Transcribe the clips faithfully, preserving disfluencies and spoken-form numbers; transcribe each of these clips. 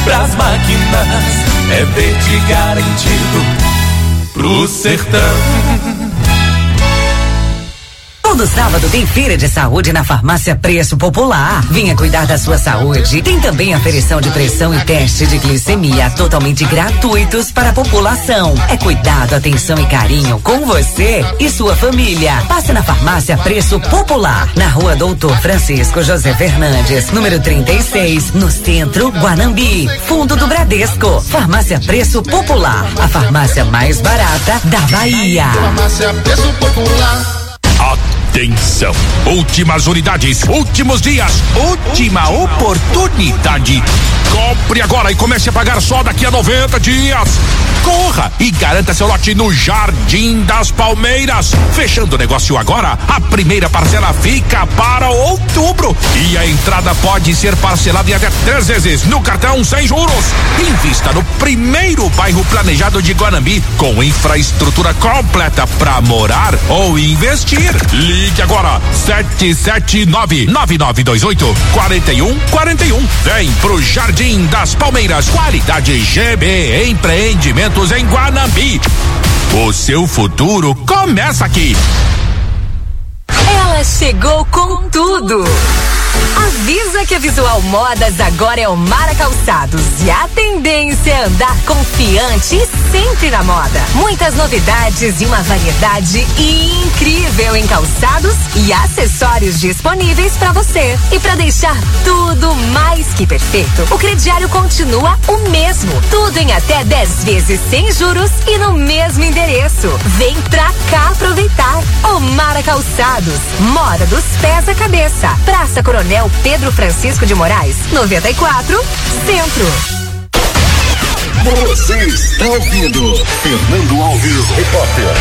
pras máquinas, é verde garantido pro sertão. Todo sábado tem feira de saúde na Farmácia Preço Popular. Venha cuidar da sua saúde. Tem também aferição de pressão e teste de glicemia totalmente gratuitos para a população. É cuidado, atenção e carinho com você e sua família. Passe na Farmácia Preço Popular, na Rua Doutor Francisco José Fernandes, número trinta e seis, no centro, Guanambi. Fundo do Bradesco. Farmácia Preço Popular, a farmácia mais barata da Bahia. Farmácia Preço Popular. Atenção! Últimas unidades, últimos dias, última oportunidade. Compre agora e comece a pagar só daqui a noventa dias. Corra e garanta seu lote no Jardim das Palmeiras. Fechando o negócio agora, a primeira parcela fica para outubro e a entrada pode ser parcelada em até três vezes no cartão sem juros. Invista no primeiro bairro planejado de Guanambi com infraestrutura completa para morar ou investir. Ligue agora sete sete nove, nove nove dois oito, quatro um quatro um. Vem pro Jardim das Palmeiras. Qualidade G B Empreendimentos em Guanambi. O seu futuro começa aqui. Ela chegou com tudo. Avisa que a Visual Modas agora é o Mara Calçados e a tendência é andar confiante e sempre na moda. Muitas novidades e uma variedade incrível em calçados e acessórios disponíveis para você. E para deixar tudo mais que perfeito, o crediário continua o mesmo. Tudo em até dez vezes sem juros e no mesmo endereço. Vem pra cá aproveitar. O Mara Calçados, moda dos pés à cabeça. Praça Coronel Pedro Francisco de Moraes, noventa e quatro, Centro. Você está ouvindo Fernando Alves, repórter.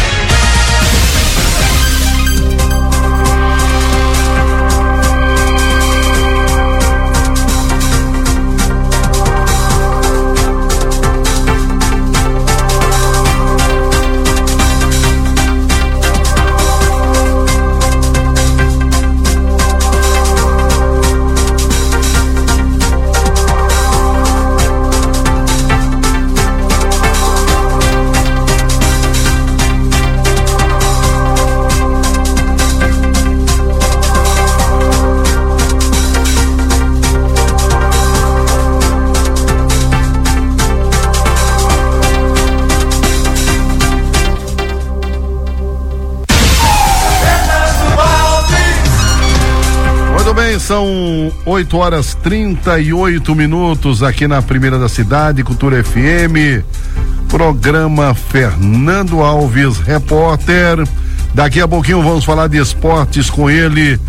São oito horas trinta e oito minutos aqui na Primeira da Cidade, Cultura F M, programa Fernando Alves, repórter. Daqui a pouquinho vamos falar de esportes com ele,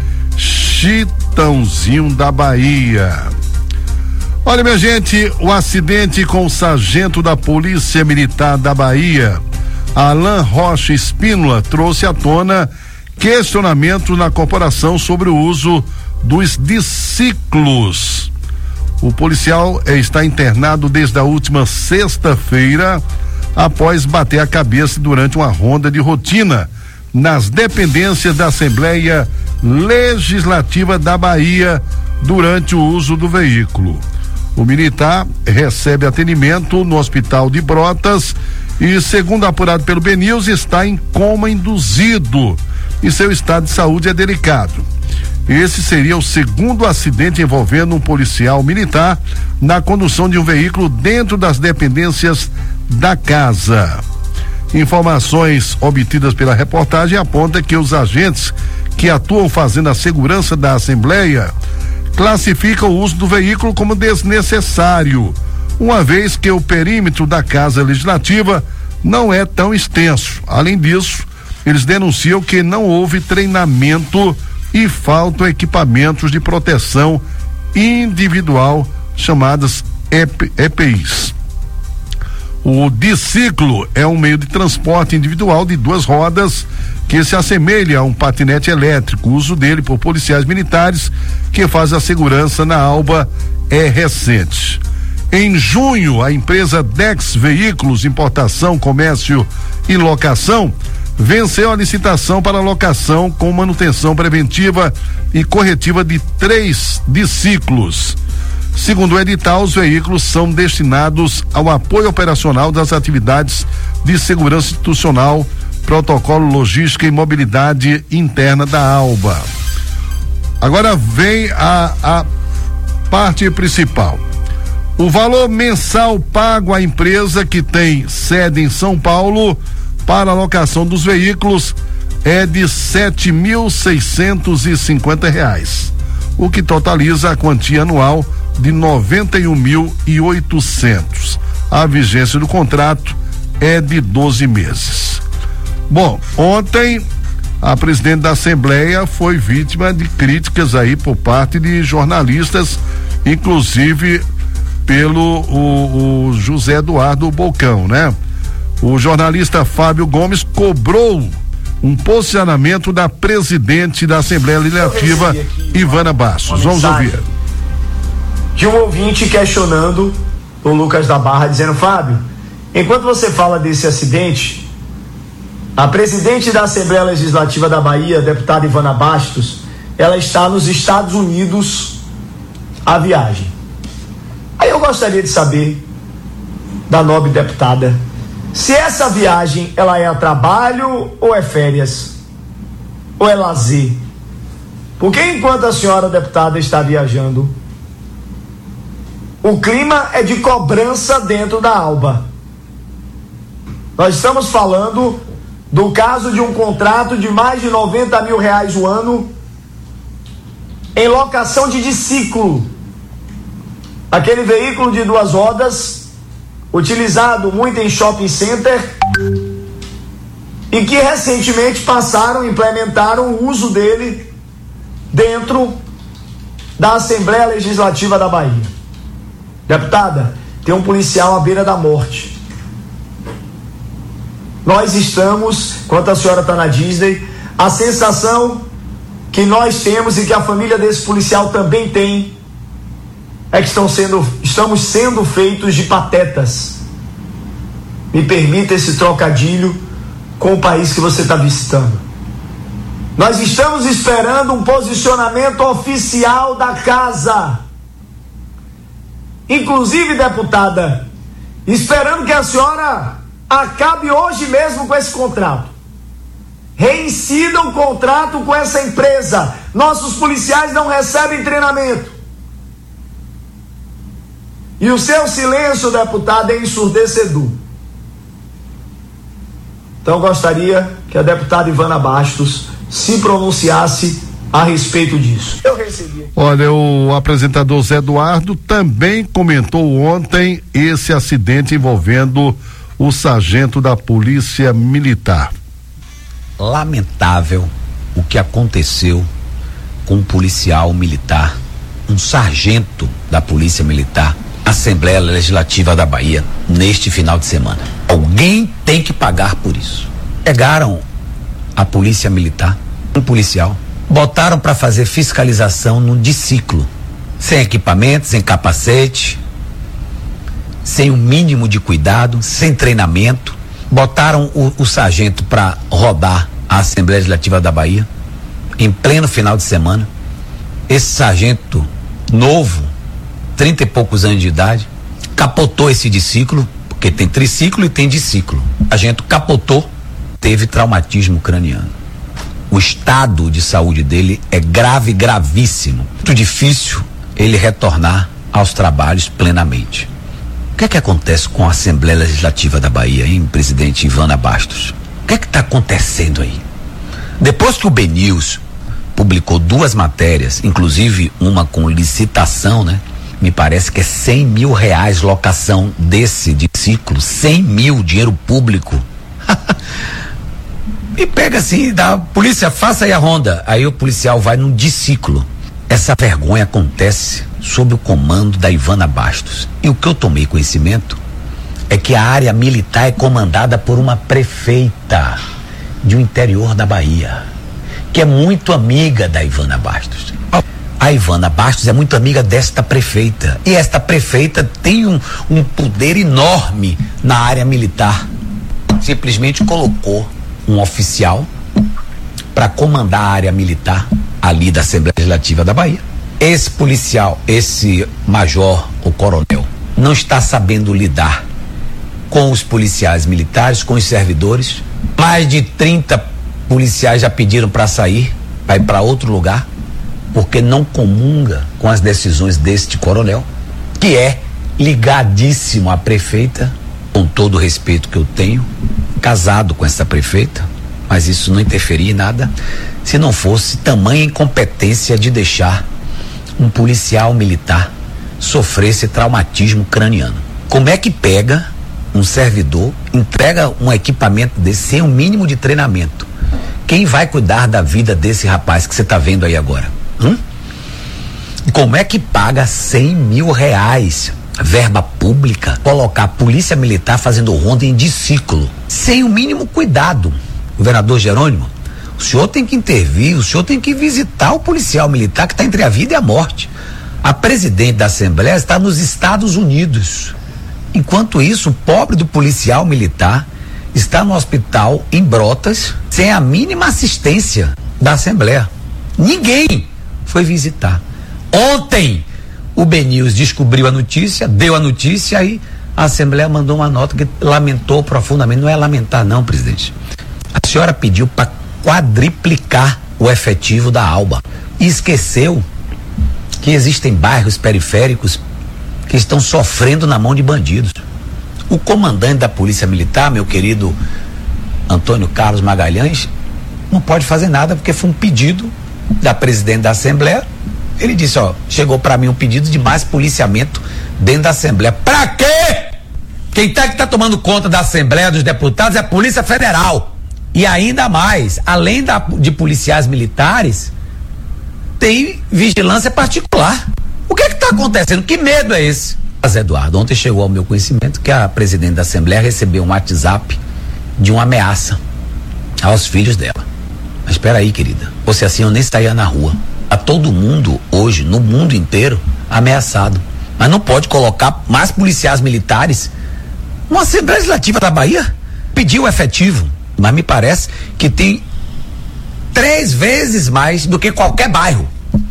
Chitãozinho da Bahia. Olha, minha gente, o acidente com o sargento da Polícia Militar da Bahia, Alan Rocha Espínola, trouxe à tona questionamento na corporação sobre o uso dos discículos. O policial eh, está internado desde a última sexta-feira após bater a cabeça durante uma ronda de rotina nas dependências da Assembleia Legislativa da Bahia durante o uso do veículo. O militar recebe atendimento no Hospital de Brotas e, segundo apurado pelo B News, está em coma induzido e seu estado de saúde é delicado. Esse seria o segundo acidente envolvendo um policial militar na condução de um veículo dentro das dependências da casa. Informações obtidas pela reportagem apontam que os agentes que atuam fazendo a segurança da Assembleia classificam o uso do veículo como desnecessário, uma vez que o perímetro da Casa Legislativa não é tão extenso. Além disso, eles denunciam que não houve treinamento e faltam equipamentos de proteção individual, chamadas E P Is. O diciclo é um meio de transporte individual de duas rodas que se assemelha a um patinete elétrico. O uso dele por policiais militares que fazem a segurança na Alba é recente. Em junho, a empresa Dex Veículos, Importação, Comércio e Locação venceu a licitação para locação com manutenção preventiva e corretiva de três diciclos. Segundo o edital, os veículos são destinados ao apoio operacional das atividades de segurança institucional, protocolo, logística e mobilidade interna da ALBA. Agora vem a, a parte principal. O valor mensal pago à empresa que tem sede em São Paulo para a locação dos veículos é de sete mil seiscentos e cinquenta reais, o que totaliza a quantia anual de noventa e um mil e oitocentos. A vigência do contrato é de doze meses. Bom, ontem a presidente da Assembleia foi vítima de críticas aí por parte de jornalistas, inclusive pelo o, o José Eduardo Bocão, né? O jornalista Fábio Gomes cobrou um posicionamento da presidente da Assembleia Legislativa, Ivana Bastos. Vamos ouvir. De um ouvinte questionando o Lucas da Barra, dizendo: Fábio, enquanto você fala desse acidente, a presidente da Assembleia Legislativa da Bahia, deputada Ivana Bastos, ela está nos Estados Unidos a viagem. Aí eu gostaria de saber da nobre deputada se essa viagem ela é a trabalho ou é férias ou é lazer, porque enquanto a senhora deputada está viajando, o clima é de cobrança dentro da ALBA. Nós estamos falando do caso de um contrato de mais de noventa mil reais o ano em locação de diciclo, aquele veículo de duas rodas utilizado muito em shopping center e que recentemente passaram, implementaram o uso dele dentro da Assembleia Legislativa da Bahia. Deputada, tem um policial à beira da morte. Nós estamos, enquanto a senhora está na Disney, a sensação que nós temos e que a família desse policial também tem é que estão sendo, estamos sendo feitos de patetas. Me permita esse trocadilho com o país que você está visitando. Nós estamos esperando um posicionamento oficial da casa. Inclusive, deputada, esperando que a senhora acabe hoje mesmo com esse contrato. Reincida o contrato com essa empresa. Nossos policiais não recebem treinamento. E o seu silêncio, deputada, é ensurdecedor. Então eu gostaria que a deputada Ivana Bastos se pronunciasse a respeito disso. Eu recebi. Olha, o apresentador Zé Eduardo também comentou ontem esse acidente envolvendo o sargento da Polícia Militar. Lamentável o que aconteceu com um policial militar, um sargento da Polícia Militar, Assembleia Legislativa da Bahia, neste final de semana. Alguém tem que pagar por isso. Pegaram a Polícia Militar, um policial, botaram para fazer fiscalização no diciclo, sem equipamento, sem capacete, sem o mínimo de cuidado, sem treinamento. Botaram o, o sargento para rodar a Assembleia Legislativa da Bahia em pleno final de semana. Esse sargento novo, trinta e poucos anos de idade, capotou esse diciclo, porque tem triciclo e tem diciclo. O sargento capotou, teve traumatismo craniano. O estado de saúde dele é grave, gravíssimo. Muito difícil ele retornar aos trabalhos plenamente. O que é que acontece com a Assembleia Legislativa da Bahia, hein, presidente Ivana Bastos? O que é que está acontecendo aí? Depois que o B News publicou duas matérias, inclusive uma com licitação, né? Me parece que é cem mil reais locação desse diciclo, cem mil, dinheiro público. E pega assim, da polícia, faça aí a ronda. Aí o policial vai num diciclo. Essa vergonha acontece sob o comando da Ivana Bastos. E o que eu tomei conhecimento é que a área militar é comandada por uma prefeita de um interior da Bahia, que é muito amiga da Ivana Bastos. A Ivana Bastos é muito amiga desta prefeita. E esta prefeita tem um, um poder enorme na área militar. Simplesmente colocou um oficial para comandar a área militar ali da Assembleia Legislativa da Bahia. esse policial, esse major, o coronel, não está sabendo lidar com os policiais militares, com os servidores. Mais de trinta policiais já pediram para sair, para ir para outro lugar, porque não comunga com as decisões deste coronel, que é ligadíssimo à prefeita, com todo o respeito que eu tenho, casado com essa prefeita, mas isso não interferia em nada, se não fosse tamanha incompetência de deixar um policial militar sofrer esse traumatismo craniano. Como é que pega um servidor, entrega um equipamento desse sem o um mínimo de treinamento? Quem vai cuidar da vida desse rapaz que você está vendo aí agora? Hum? Como é que paga cem mil reais, verba pública, colocar a polícia militar fazendo ronda em discípulo, sem o mínimo cuidado? Governador Jerônimo, o senhor tem que intervir, o senhor tem que visitar o policial militar que está entre a vida e a morte. A presidente da Assembleia está nos Estados Unidos. Enquanto isso, o pobre do policial militar está no hospital em Brotas, sem a mínima assistência da Assembleia. Ninguém foi visitar. Ontem, o B News descobriu a notícia, deu a notícia e a Assembleia mandou uma nota que lamentou profundamente. Não é lamentar não, presidente. A senhora pediu para quadriplicar o efetivo da ALBA e esqueceu que existem bairros periféricos que estão sofrendo na mão de bandidos. O comandante da Polícia Militar, meu querido Antônio Carlos Magalhães, não pode fazer nada porque foi um pedido da presidente da Assembleia. Ele disse, ó, chegou para mim um pedido de mais policiamento dentro da Assembleia. Pra quê? Quem tá que tá tomando conta da Assembleia dos Deputados é a Polícia Federal. E ainda mais, além da, de policiais militares, tem vigilância particular. O que é que está acontecendo? Que medo é esse? Mas, Eduardo, ontem chegou ao meu conhecimento que a presidente da Assembleia recebeu um WhatsApp de uma ameaça aos filhos dela. Mas espera aí, querida, fosse assim eu nem saía na rua. Tá todo mundo hoje, no mundo inteiro, ameaçado. Mas não pode colocar mais policiais militares numa Assembleia Legislativa da Bahia? Pediu efetivo, mas me parece que tem três vezes mais do que qualquer bairro.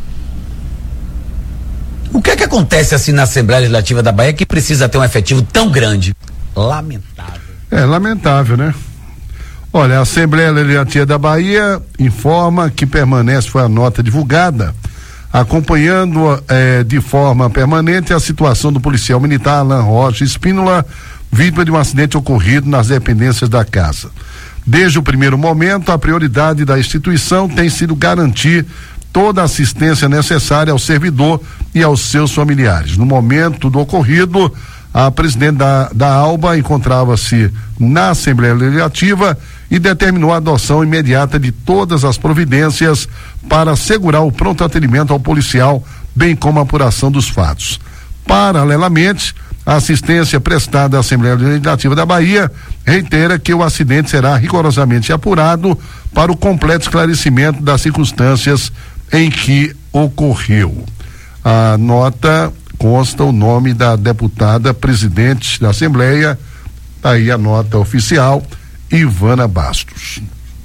O que é que acontece assim na Assembleia Legislativa da Bahia que precisa ter um efetivo tão grande? Lamentável. É, lamentável, né? Olha, a Assembleia Legislativa da Bahia informa que permanece, foi a nota divulgada, acompanhando eh, de forma permanente a situação do policial militar Alan Rocha Espínola, vítima de um acidente ocorrido nas dependências da casa. Desde o primeiro momento, a prioridade da instituição tem sido garantir toda a assistência necessária ao servidor e aos seus familiares. No momento do ocorrido, a presidente da, da ALBA encontrava-se na Assembleia Legislativa e determinou a adoção imediata de todas as providências para assegurar o pronto atendimento ao policial, bem como a apuração dos fatos. Paralelamente, a assistência prestada à Assembleia Legislativa da Bahia reitera que o acidente será rigorosamente apurado para o completo esclarecimento das circunstâncias em que ocorreu. A nota consta o nome da deputada presidente da Assembleia, tá aí a nota oficial, Ivana Bastos.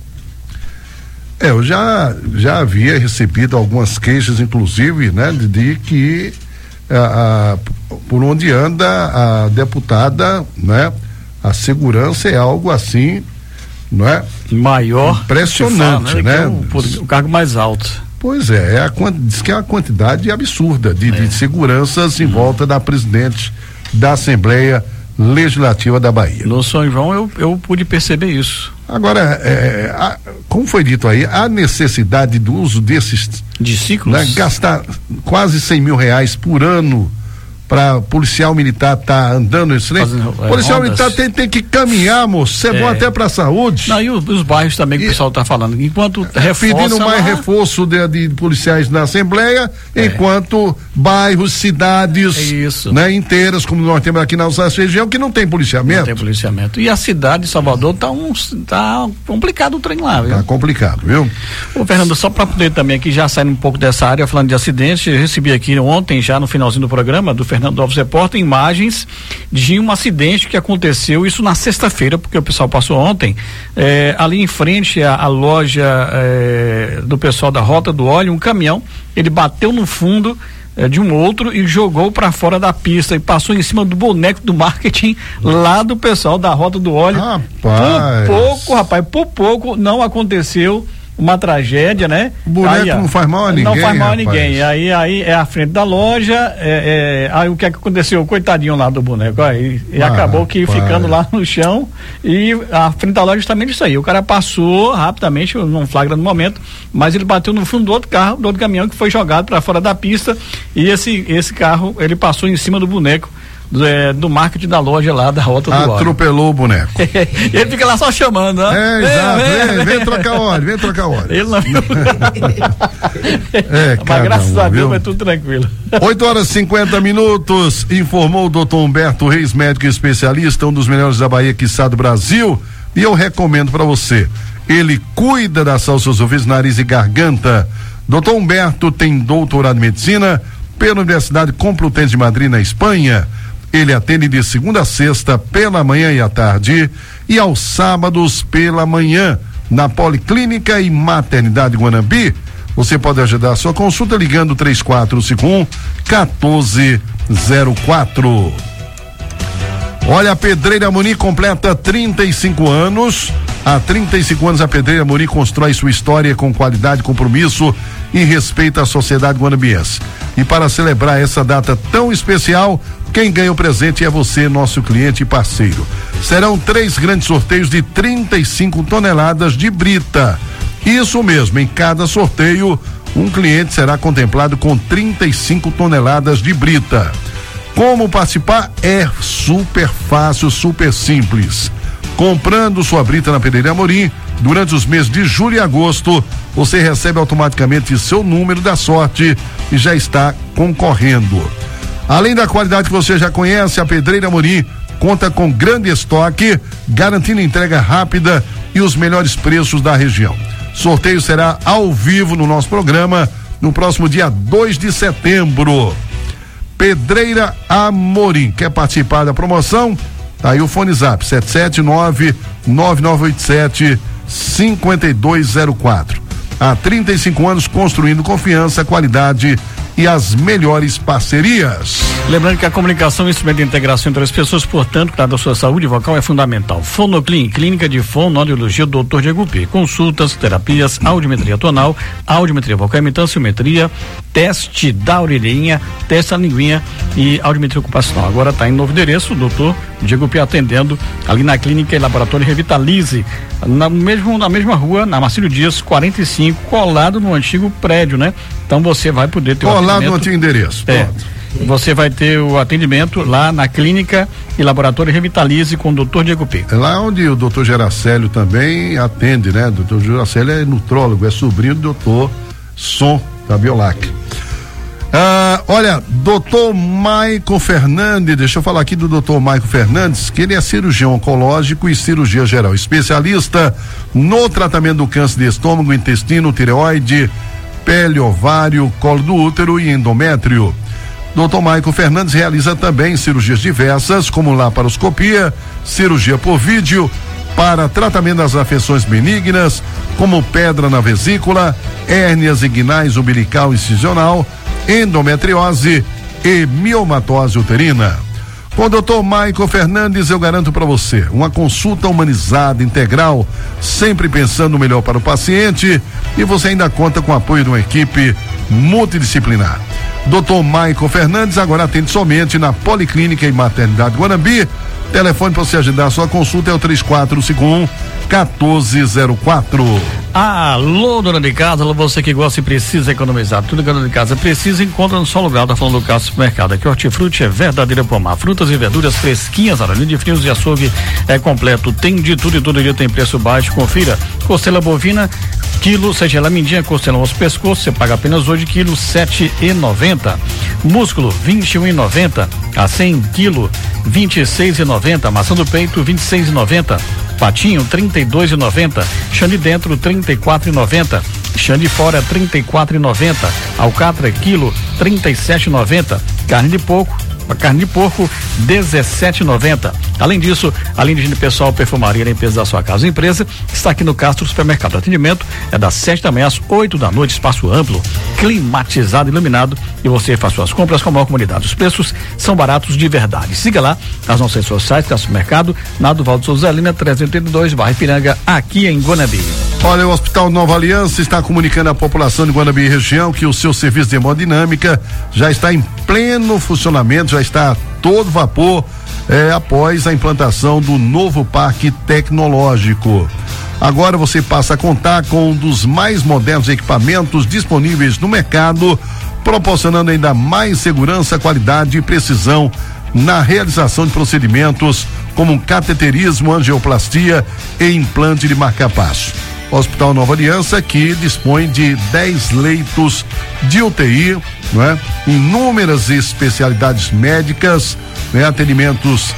É, eu já, já havia recebido algumas queixas, inclusive, né, de, de que a, a, por onde anda a deputada, né, a segurança é algo assim, não é? Maior. Impressionante, fala, né? né? É o, o cargo mais alto. Pois é, é a, diz que é uma quantidade absurda de, é. de seguranças em hum. volta da presidente da Assembleia Legislativa da Bahia. No São João eu, eu pude perceber isso. Agora, é, a, como foi dito aí, a necessidade do uso desses discípulos, né, gastar quase cem mil reais por ano para policial militar tá andando esse trem. É, policial rondas. militar tem, tem que caminhar, moço, isso é, é bom até para a saúde. Não, e os, os bairros também que e, o pessoal tá falando, enquanto é, reforça pedindo mais lá... reforço de, de policiais na Assembleia, é. enquanto bairros, cidades, é né, inteiras, como nós temos aqui na nossa região, que não tem policiamento. Não tem policiamento. E a cidade de Salvador tá um tá complicado o trem lá, viu? Tá complicado, viu? Ô, Fernando, só para poder também aqui já saindo um pouco dessa área, falando de acidente, eu recebi aqui ontem, já no finalzinho do programa, do Fernando Alves Repórter, imagens de um acidente que aconteceu, isso na sexta-feira, porque o pessoal passou ontem, é, ali em frente à, à loja é, do pessoal da Rota do Óleo, um caminhão, ele bateu no fundo é, de um outro e jogou para fora da pista e passou em cima do boneco do marketing lá do pessoal da Rota do Óleo. Rapaz. Por pouco, rapaz, por pouco não aconteceu uma tragédia, né? O boneco aí, não faz mal a ninguém. Não faz mal a rapaz. ninguém. Aí, aí é a frente da loja. É, é, aí o que é que aconteceu? Coitadinho lá do boneco. Aí, e ah, acabou que rapaz. ficando lá no chão. E a frente da loja justamente isso aí. O cara passou rapidamente, não flagra no momento, mas ele bateu no fundo do outro carro, do outro caminhão que foi jogado para fora da pista. E esse, esse carro, ele passou em cima do boneco. Do, é, do marketing da loja lá da Rota do Óleo. Atropelou o boneco. Ele fica lá só chamando, ó. É, exato. Vem, vem, vem trocar óleo, vem trocar óleo. Ele não. É, mas graças um, a Deus viu? vai tudo tranquilo. oito horas e cinquenta minutos, informou o doutor Humberto Reis, médico especialista, um dos melhores da Bahia, quiçá do Brasil, e eu recomendo para você. Ele cuida da saúde dos seus ouvidos, nariz e garganta. doutor Humberto tem doutorado em medicina pela Universidade Complutense de Madrid, na Espanha. Ele atende de segunda a sexta pela manhã e à tarde e aos sábados pela manhã na Policlínica e Maternidade Guanambi. Você pode agendar a sua consulta ligando três quatro cinco um, um quatro zero quatro. Olha, a Pedreira Moni completa trinta e cinco anos. Há trinta e cinco anos a Pedreira Moni constrói sua história com qualidade, compromisso e respeito à sociedade guanambiense. E para celebrar essa data tão especial, quem ganha o presente é você, nosso cliente e parceiro. Serão três grandes sorteios de trinta e cinco toneladas de brita. Isso mesmo, em cada sorteio, um cliente será contemplado com trinta e cinco toneladas de brita. Como participar? É super fácil, super simples. Comprando sua brita na Pedreira Amorim, durante os meses de julho e agosto, você recebe automaticamente seu número da sorte e já está concorrendo. Além da qualidade que você já conhece, a Pedreira Amorim conta com grande estoque, garantindo entrega rápida e os melhores preços da região. Sorteio será ao vivo no nosso programa no próximo dia dois de setembro. Pedreira Amorim. Quer participar da promoção? Tá aí o fone zap sete sete nove, nove nove oito sete, cinco dois zero quatro. Há trinta e cinco anos construindo confiança, qualidade e as melhores parcerias. Lembrando que a comunicação é um instrumento de integração entre as pessoas, portanto, cuidar da sua saúde vocal é fundamental. Fonoclin, clínica de fonoaudiologia, doutor Diego P. Consultas, terapias, audiometria tonal, audiometria vocal, imitanciometria, teste da orelhinha, teste da linguinha e audiometria ocupacional. Agora está em novo endereço, o doutor Diego P. atendendo ali na clínica e laboratório Revitalize, na, mesmo, na mesma rua, na Marcílio Dias, quarenta e cinco, colado no antigo prédio, né? Então você vai poder ter o Colado no antigo endereço. É. Você vai ter o atendimento lá na clínica e laboratório Revitalize com o doutor Diego P. É lá onde o doutor Geracélio também atende, né? O doutor Geracélio é nutrólogo, é sobrinho do doutor Som da Biolac. Ah, olha, doutor Maico Fernandes, deixa eu falar aqui do doutor Maico Fernandes, que ele é cirurgião oncológico e cirurgia geral, especialista no tratamento do câncer de estômago, intestino, tireoide, pele, ovário, colo do útero e endométrio. doutor Maico Fernandes realiza também cirurgias diversas, como laparoscopia, cirurgia por vídeo, para tratamento das afecções benignas, como pedra na vesícula, hérnias inguinais, umbilical e incisional, endometriose e miomatose uterina. Com o doutor Maico Fernandes, eu garanto para você uma consulta humanizada, integral, sempre pensando no melhor para o paciente, e você ainda conta com o apoio de uma equipe multidisciplinar. doutor Maico Fernandes agora atende somente na Policlínica e Maternidade Guanambi. Telefone para você agendar a sua consulta é o três quatro cinco um, um quatro zero quatro. Alô, dona de casa, alô, você que gosta e precisa economizar. Tudo que a dona de casa precisa, encontra no só lugar. Tá falando do Carlos Supermercado. Aqui, hortifruti é verdadeira pomar. Frutas e verduras fresquinhas, a linha de frios e açougue é completo. Tem de tudo e todo dia tem preço baixo. Confira. Costela bovina, quilo, seja ela mindinha, costelão aos pescoços, você paga apenas hoje, quilo, sete e noventa. Músculo, vinte e um e noventa. A cem quilo, vinte e seis e noventa. Maçã do peito, vinte e seis e noventa. Patinho, trinta e dois e noventa. Chã de dentro, trinta e quatro e noventa. Chã de fora, trinta e quatro e noventa. Alcatra, quilo, trinta e sete e noventa. Carne de porco, A carne de porco dezessete e noventa. Além disso, a linha de higiene pessoal, perfumaria, limpeza da sua casa ou empresa está aqui no Castro Supermercado. O atendimento é das sete da manhã às oito da noite, espaço amplo, climatizado, iluminado, e você faz suas compras com a maior comunidade. Os preços são baratos de verdade. Siga lá as nossas redes sociais, Castro Supermercado, na Duvaldo Souza Lima, trezentos e oitenta e dois, bairro Ipiranga, aqui em Guanabi. Olha, o Hospital Nova Aliança está comunicando à população de Guanabi e região que o seu serviço de hemodinâmica já está em pleno funcionamento, já está a todo vapor, é, após a implantação do novo parque tecnológico. Agora você passa a contar com um dos mais modernos equipamentos disponíveis no mercado, proporcionando ainda mais segurança, qualidade e precisão na realização de procedimentos como cateterismo, angioplastia e implante de marca-passo. Hospital Nova Aliança, que dispõe de dez leitos de U T I, não é? Inúmeras especialidades médicas, né? Atendimentos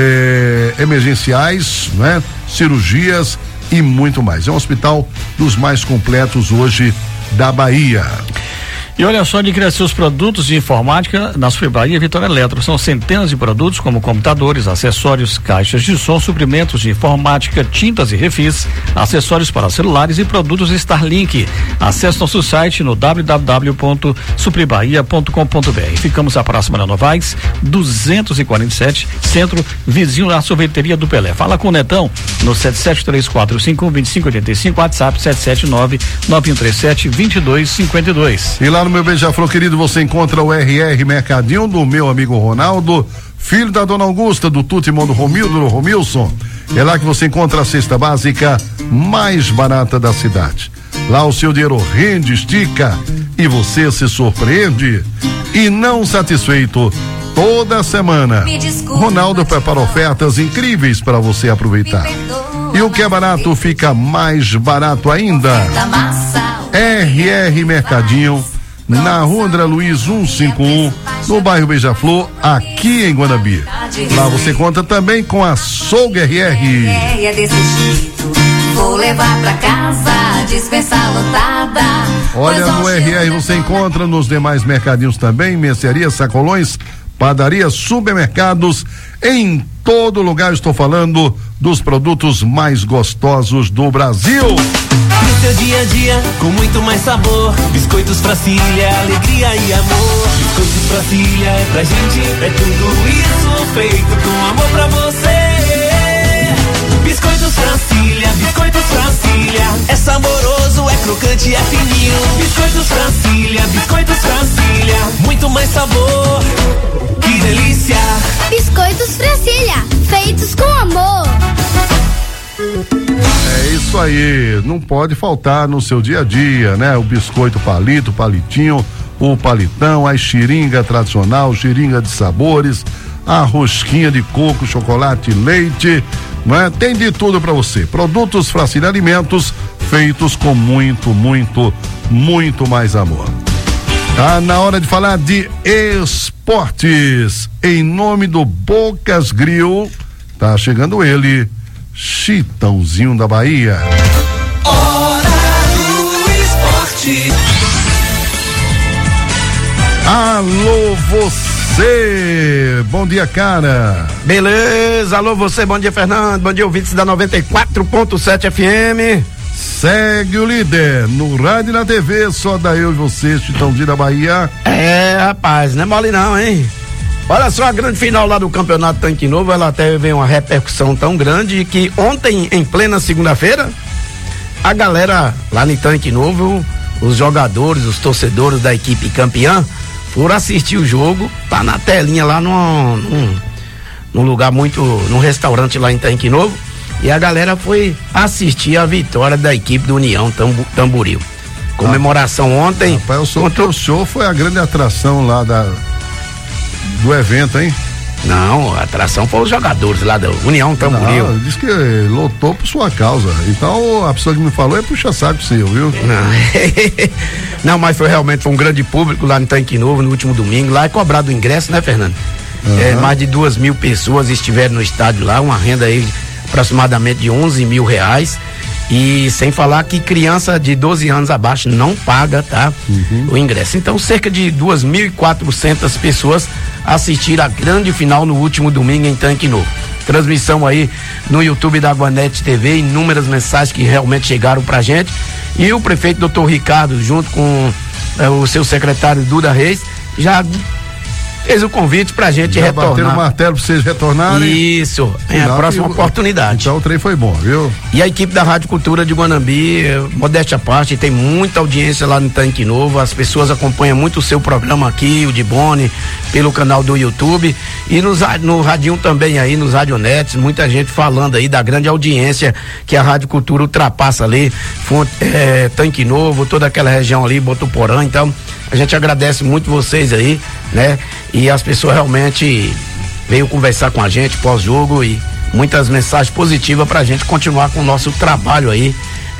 eh, emergenciais, não é? Cirurgias e muito mais. É um hospital dos mais completos hoje da Bahia. E olha só, de crescer os produtos de informática na Super Bahia Vitória Eletro. São centenas de produtos como computadores, acessórios, caixas de som, suprimentos de informática, tintas e refis, acessórios para celulares e produtos Starlink. Acesse nosso site no w w w ponto supribahia ponto com ponto b r. Ficamos à Praça Maria Novaes, duzentos e quarenta e sete, centro, vizinho da sorveteria do Pelé. Fala com o Netão no sete sete três quatro cinco um dois cinco oito cinco, WhatsApp sete sete nove nove um três sete dois dois cinco dois. E lá no meu Beija-Flor, querido, você encontra o R R Mercadinho do meu amigo Ronaldo, filho da dona Augusta, do Tutimão do Romildo, do Romilson. É lá que você encontra a cesta básica mais barata da cidade. Lá o seu dinheiro rende, estica e você se surpreende. E não satisfeito, toda semana Ronaldo prepara ofertas incríveis para você aproveitar. E o que é barato fica mais barato ainda. R R Mercadinho, na Rua André Luiz cento e cinquenta e um, no bairro Beija-Flor, aqui em Guanabi. Lá você conta também com a Açougue R R. É desse jeito, vou levar pra casa, dispensa lotada. Olha, no R R você encontra nos demais mercadinhos também, mercearias, sacolões, padarias, supermercados, em todo lugar. Estou falando dos produtos mais gostosos do Brasil. No seu dia a dia, com muito mais sabor. Biscoitos Fracília, alegria e amor. Biscoitos Fracília é pra gente, é tudo isso feito com amor pra você. Biscoitos Fracília, Biscoitos Fracília, é saboroso, é crocante, é fininho. Biscoitos Fracília, Biscoitos Fracília, muito mais sabor, que delícia. Biscoitos Fracília, feitos com amor. É isso aí, não pode faltar no seu dia a dia, né? O biscoito palito, palitinho, o palitão, a xiringa tradicional, xiringa de sabores, a rosquinha de coco, chocolate, leite, não é? Tem de tudo para você. Produtos Fracília Alimentos, feitos com muito, muito, muito mais amor. Tá na hora de falar de esportes. Em nome do Bocas Grill, tá chegando ele, Chitãozinho da Bahia. Hora do esporte. Alô você, bom dia, cara. Beleza, alô você, bom dia, Fernando, bom dia, ouvintes da noventa e quatro ponto sete F M. Segue o líder no rádio e na T V, só da eu e você, Chitãozinho da Bahia. É, rapaz, não é mole não, hein? Olha só, a grande final lá do Campeonato Tanque Novo, ela teve uma repercussão tão grande que ontem, em plena segunda-feira, a galera lá no Tanque Novo, os jogadores, os torcedores da equipe campeã, foram assistir o jogo, tá na telinha lá num, num, num lugar muito, num restaurante lá em Tanque Novo, e a galera foi assistir a vitória da equipe do União Tambu, Tamboril. Comemoração ontem. Rapaz, o show, contra... o show foi a grande atração lá da do evento, hein? Não, a atração foi os jogadores lá da União Tamboril. Não, diz que lotou por sua causa. Então a pessoa que me falou é puxa saco seu, viu? Não, Não mas foi realmente foi um grande público lá no Tanque Novo no último domingo. Lá é cobrado o ingresso, né, Fernando? Uhum. É, mais de duas mil pessoas estiveram no estádio lá, uma renda aí aproximadamente de onze mil reais. E sem falar que criança de doze anos abaixo não paga, tá? Uhum. O ingresso. Então, cerca de duas mil e quatrocentas pessoas assistiram a grande final no último domingo em Tanque Novo. Transmissão aí no YouTube da Aguanete T V, inúmeras mensagens que realmente chegaram pra gente. E o prefeito doutor Ricardo, junto com eh, o seu secretário Duda Reis, já fez o convite pra gente já retornar. Bateram o martelo pra vocês retornarem. Isso, é a próxima que, oportunidade. Então o trem foi bom, viu? E a equipe da Rádio Cultura de Guanambi, modéstia à parte, tem muita audiência lá no Tanque Novo, as pessoas acompanham muito o seu programa aqui, o de Boni, pelo canal do YouTube, e nos, no radinho também aí, nos radionetes, muita gente falando aí da grande audiência que a Rádio Cultura ultrapassa ali, Fonte, é, Tanque Novo, toda aquela região ali, Botuporã, então a gente agradece muito vocês aí, né? E as pessoas realmente veio conversar com a gente pós-jogo e muitas mensagens positivas pra gente continuar com o nosso trabalho aí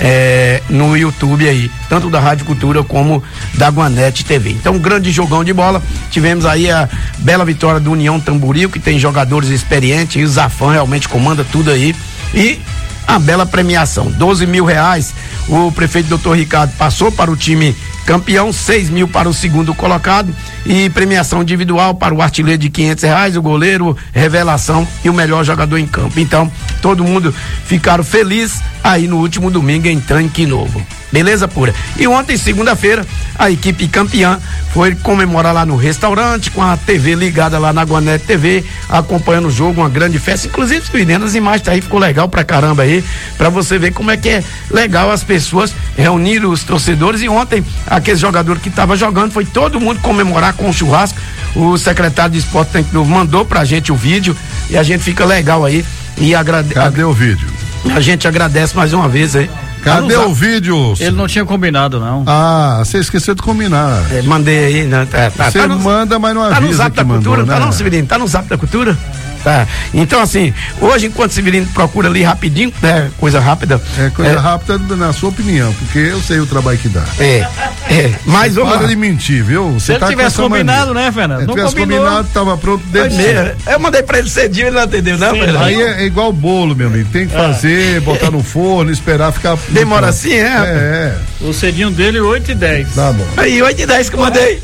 é, no YouTube aí, tanto da Rádio Cultura como da Guanete T V. Então, um grande jogão de bola. Tivemos aí a bela vitória do União Tamboril, que tem jogadores experientes, e o Zafan realmente comanda tudo aí. E a bela premiação, doze mil reais. O prefeito doutor Ricardo passou para o time campeão, seis mil para o segundo colocado e premiação individual para o artilheiro de quinhentos reais, o goleiro, revelação e o melhor jogador em campo. Então, todo mundo ficaram felizes aí no último domingo em Tanque Novo. Beleza pura? E ontem, segunda-feira, a equipe campeã foi comemorar lá no restaurante, com a T V ligada lá na Guanete T V, acompanhando o jogo, uma grande festa. Inclusive, as as imagens tá aí, ficou legal pra caramba aí, pra você ver como é que é legal as pessoas reuniram os torcedores. E ontem, aquele jogador que tava jogando, foi todo mundo comemorar com o churrasco. O secretário de Esporte Tanque Novo mandou pra gente o vídeo e a gente fica legal aí. E agrade... Cadê o vídeo? A gente agradece mais uma vez aí. Cadê o vídeo? Ele não tinha combinado, não. Ah, você esqueceu de combinar. É, mandei aí, né? Tá, tá, você tá no, manda, mas não avisa. Tá no Zap da mandou, Cultura? né? Tá não, Severino? Tá no Zap da Cultura? Tá. Então, assim, hoje, enquanto o Severino procura ali rapidinho, né? Coisa rápida. É coisa é, rápida na sua opinião, porque eu sei o trabalho que dá. É. É. Mas vamos para lá. de mentir, viu? Você Se tá ele tivesse combinado, mania. né, Fernando? Se não tivesse combinou. combinado, tava pronto desde é, Eu mandei pra ele cedinho e ele não atendeu, não, Fernando? Aí é, é igual bolo, meu amigo. Tem que fazer, é. botar no forno, esperar ficar. Demora assim, é? É. O cedinho dele, oito e dez. Tá bom. Aí, oito e dez que eu mandei.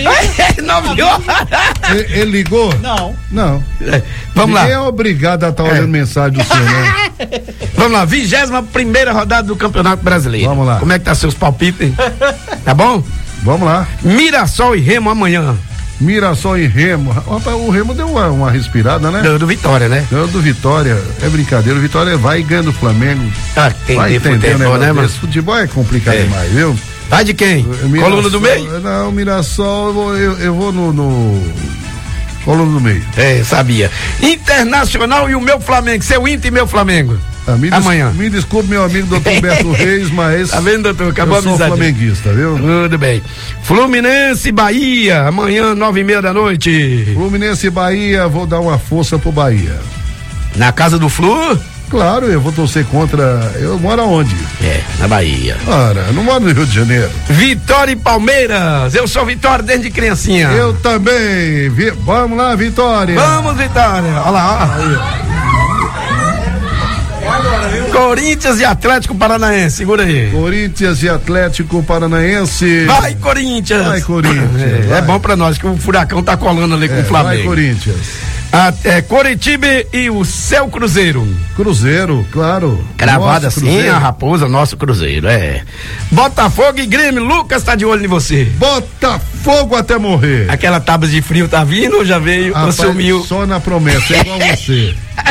Não viu? Ele, ele ligou? Não. Não. É. Vamos Ninguém lá. é obrigado a estar tá olhando é. mensagem do senhor, né? Vamos lá, vigésima primeira rodada do Campeonato Brasileiro. Vamos lá. Como é que tá seus palpites? Tá bom? Vamos lá. Mirassol e Remo amanhã. Mirassol e Remo. Rapaz, o Remo deu uma, uma respirada, né? Deu do Vitória, né? Deu do Vitória. É brincadeira. O Vitória vai ganhando o Flamengo. Ah, tem vai entender, futebol, né, mano? Esse futebol é complicado é. demais, viu? Vai de quem? Mirassol, Coluna do meio? Não, Mirassol, eu vou, eu, eu vou no, no. Coluna do meio. É, sabia. Internacional e o meu Flamengo. Seu Inter e meu Flamengo. Ah, me amanhã. Des, me desculpe, meu amigo doutor Humberto Reis, mas. Tá vendo, doutor? Acabou eu sou flamenguista, viu? Tudo bem. Fluminense e Bahia, amanhã, nove e meia da noite. Fluminense e Bahia, vou dar uma força pro Bahia. Na casa do Flu? Claro, eu vou torcer contra. Eu moro aonde? É, na Bahia. Ora, eu não moro no Rio de Janeiro. Vitória e Palmeiras. Eu sou Vitória desde criancinha. Eu também. Vi... Vamos lá, Vitória. Vamos, Vitória. Olha lá, ó. Corinthians e Atlético Paranaense, segura aí. Corinthians e Atlético Paranaense. Vai, Corinthians. Vai, Corinthians. É, vai. é bom pra nós que o Furacão tá colando ali é, com o Flamengo. Vai, Corinthians. Até Coritiba e o seu Cruzeiro. Cruzeiro, claro. Gravada assim, Cruzeiro. A Raposa, nosso Cruzeiro, é. Botafogo e Grêmio, Lucas tá de olho em você. Botafogo até morrer. Aquela tábua de frio tá vindo ou já veio? Rapaz, ou sumiu? Só na promessa, é igual você.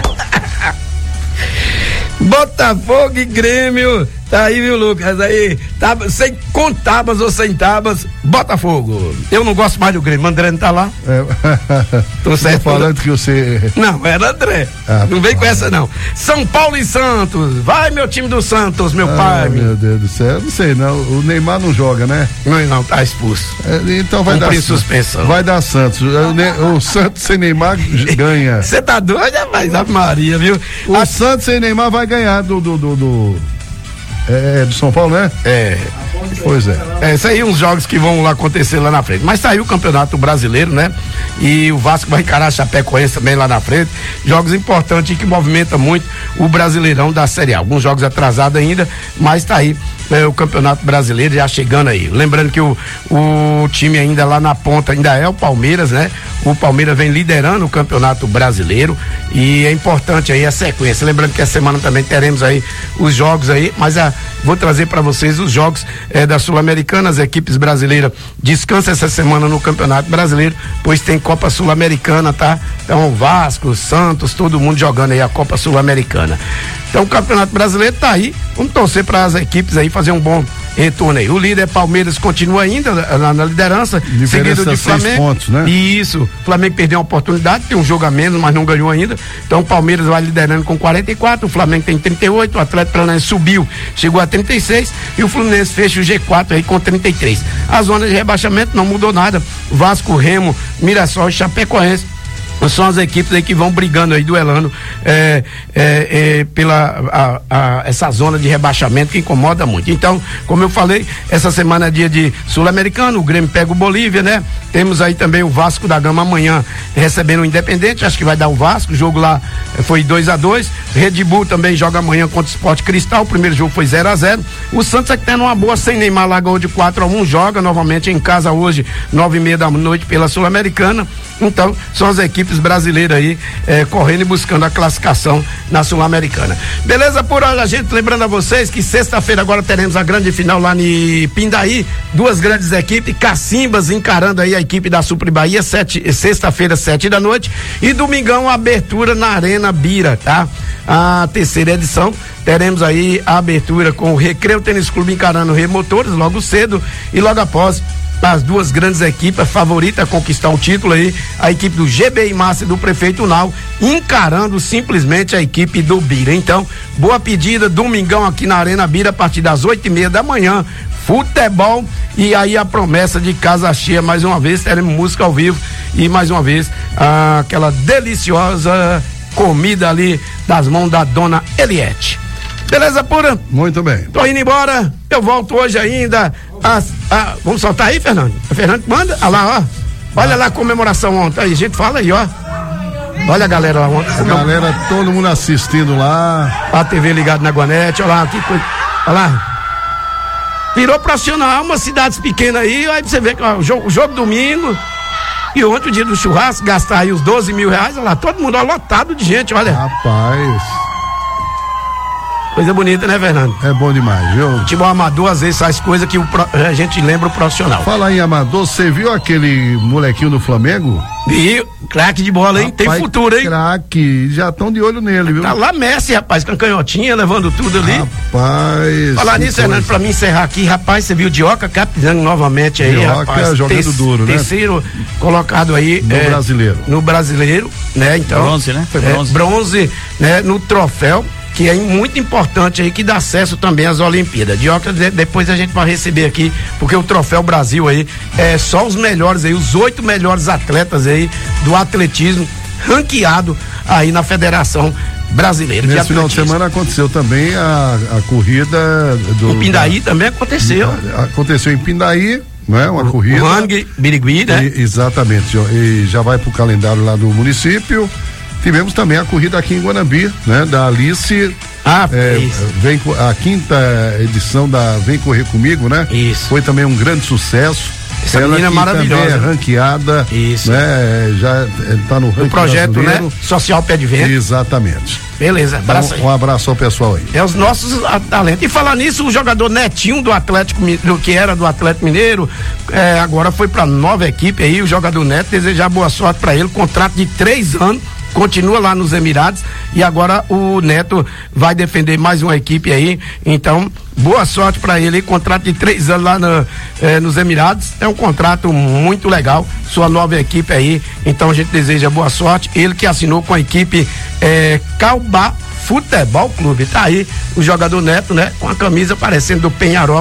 Botafogo e Grêmio, tá aí, viu, Lucas? Aí, tá, sem, com tabas ou sem tabas, Botafogo. Eu não gosto mais do Grêmio, André não tá lá. É. Tô certo. Tô falando que você. Não, era André. Ah, não vem com essa, não. São Paulo e Santos. Vai, meu time do Santos, meu ah, pai. Meu Deus do céu, não sei, não. O Neymar não joga, né? Não, não, tá expulso. É, então vai Cumprir dar suspensão. Vai dar Santos. O, o Santos sem Neymar ganha. Você tá doido, mas a Maria, viu? O a... Santos sem Neymar vai ganhar do do, do, do, é, do São Paulo, né? É. Pois é. É, isso aí, uns jogos que vão lá acontecer lá na frente. Mas saiu o Campeonato Brasileiro, né? E o Vasco vai encarar a Chapecoense também lá na frente. Jogos importantes que movimentam muito o Brasileirão da Série A. Alguns jogos atrasados ainda, mas tá aí é, o Campeonato Brasileiro já chegando aí. Lembrando que o, o time ainda lá na ponta ainda é o Palmeiras, né? O Palmeiras vem liderando o Campeonato Brasileiro e é importante aí a sequência. Lembrando que essa semana também teremos aí os jogos aí, mas a, vou trazer para vocês os jogos é, da Sul-Americana. As equipes brasileiras descansam essa semana no Campeonato Brasileiro, pois tem Copa Sul-Americana, tá? Então Vasco, Santos, todo mundo jogando aí a Copa Sul-Americana. Então o Campeonato Brasileiro tá aí, vamos torcer para as equipes aí fazer um bom retorno aí. O líder Palmeiras continua ainda na, na liderança, Diferença seguido de Flamengo. Seis pontos, né? Isso, o Flamengo perdeu uma oportunidade, tem um jogo a menos, mas não ganhou ainda. Então o Palmeiras vai liderando com quarenta e quatro, o Flamengo tem trinta e oito, o Atlético Paranaense subiu, chegou a trinta e seis e o Fluminense fecha o G quatro aí com trinta e três. A zona de rebaixamento não mudou nada. Vasco, Remo, Mirassol e Chapecoense são as equipes aí que vão brigando aí, duelando é, é, é, pela a, a, essa zona de rebaixamento que incomoda muito. Então, como eu falei, essa semana é dia de Sul-Americano, o Grêmio pega o Bolívia, né? Temos aí também o Vasco da Gama amanhã recebendo o Independente, acho que vai dar o Vasco, o jogo lá foi dois a dois. Red Bull também joga amanhã contra o Sport Cristal, o primeiro jogo foi zero a zero. O Santos é que tá numa boa sem Neymar, lá ganhou de quatro a um, joga novamente em casa hoje, nove e meia da noite pela Sul-Americana. Então, são as equipes brasileiras aí eh, correndo e buscando a classificação na Sul-Americana. Beleza, por hora, gente, lembrando a vocês que sexta-feira agora teremos a grande final lá em Pindaí, duas grandes equipes, Cacimbas encarando aí a equipe da Supri Bahia, sete, sexta-feira, sete da noite, e domingão, abertura na Arena Bira, tá? A terceira edição, teremos aí a abertura com o Recreio Tênis Clube encarando o Remotores logo cedo e logo após as duas grandes equipes, a favorita a conquistar o título aí, a equipe do G B I Massa e do Prefeito Nau, encarando simplesmente a equipe do Bira. Então, boa pedida, domingão aqui na Arena Bira, a partir das oito e meia da manhã, futebol, e aí a promessa de casa cheia, mais uma vez, teremos música ao vivo, e mais uma vez, ah, aquela deliciosa comida ali das mãos da dona Eliette. Beleza pura? Muito bem. Tô indo embora, eu volto hoje ainda. As, a, vamos soltar aí, Fernando? A Fernando manda, olha lá, ó. Olha lá a comemoração ontem. Aí, gente, fala aí, ó. Olha a galera lá ontem. A galera, todo mundo assistindo lá. A T V ligada na Guanete, olha lá, que coisa. Olha lá. Virou profissional, umas cidades pequenas aí, aí você vê que ó, o, jogo, o jogo domingo. E ontem, o dia do churrasco, gastar aí os doze mil reais, olha lá, todo mundo ó, lotado de gente, olha. Rapaz. Coisa bonita, né, Fernando? É bom demais, viu? Futebol amador, às vezes, faz coisa que o, a gente lembra o profissional. Fala aí, amador, você viu aquele molequinho do Flamengo? E craque de bola, hein? Rapaz, tem futuro, hein? Craque, já estão de olho nele, viu? Tá lá Messi, rapaz, com a canhotinha, levando tudo ali. Rapaz. Falar nisso, Fernando, pra mim encerrar aqui, rapaz, você viu o Dioca capitão novamente aí, Dioca rapaz. jogando Te- duro, né? Terceiro colocado aí. No é, brasileiro. No brasileiro, né? Então. Bronze, né? Foi bronze. É, bronze, né? No troféu, que é muito importante aí, que dá acesso também às Olimpíadas. Dioca, de- depois a gente vai receber aqui, porque o troféu Brasil aí é só os melhores aí, os oito melhores atletas aí do atletismo ranqueado aí na Federação Brasileira de Nesse final de Atletismo. semana aconteceu também a, a corrida do. Em Pindaí também aconteceu. Aconteceu em Pindaí, não é? Uma corrida. O Hang, Birigui, né? E- exatamente. E já vai pro calendário lá do município. Tivemos também a corrida aqui em Guanambi, né? Da Alice. Ah, é, isso. vem co- a quinta edição da Vem Correr Comigo, né? Isso. Foi também um grande sucesso. Essa Ela menina que maravilhosa. também é ranqueada. Isso. Né? Já está no ranking O projeto, brasileiro. né? Social Pé de Vento. Exatamente. Beleza, abraço aí. Um, um abraço ao pessoal aí. É os nossos a- talentos. E falar nisso, o jogador Netinho do Atlético Mineiro, que era do Atlético Mineiro, é, agora foi pra nova equipe aí, o jogador Neto, desejar boa sorte pra ele, contrato de três anos, continua lá nos Emirados, e agora o Neto vai defender mais uma equipe aí, então boa sorte pra ele, contrato de três anos lá no, eh, nos Emirados, é um contrato muito legal, sua nova equipe aí, então a gente deseja boa sorte, ele que assinou com a equipe eh, Caubá Futebol Clube, tá aí o jogador Neto, né, com a camisa parecendo do Penharol,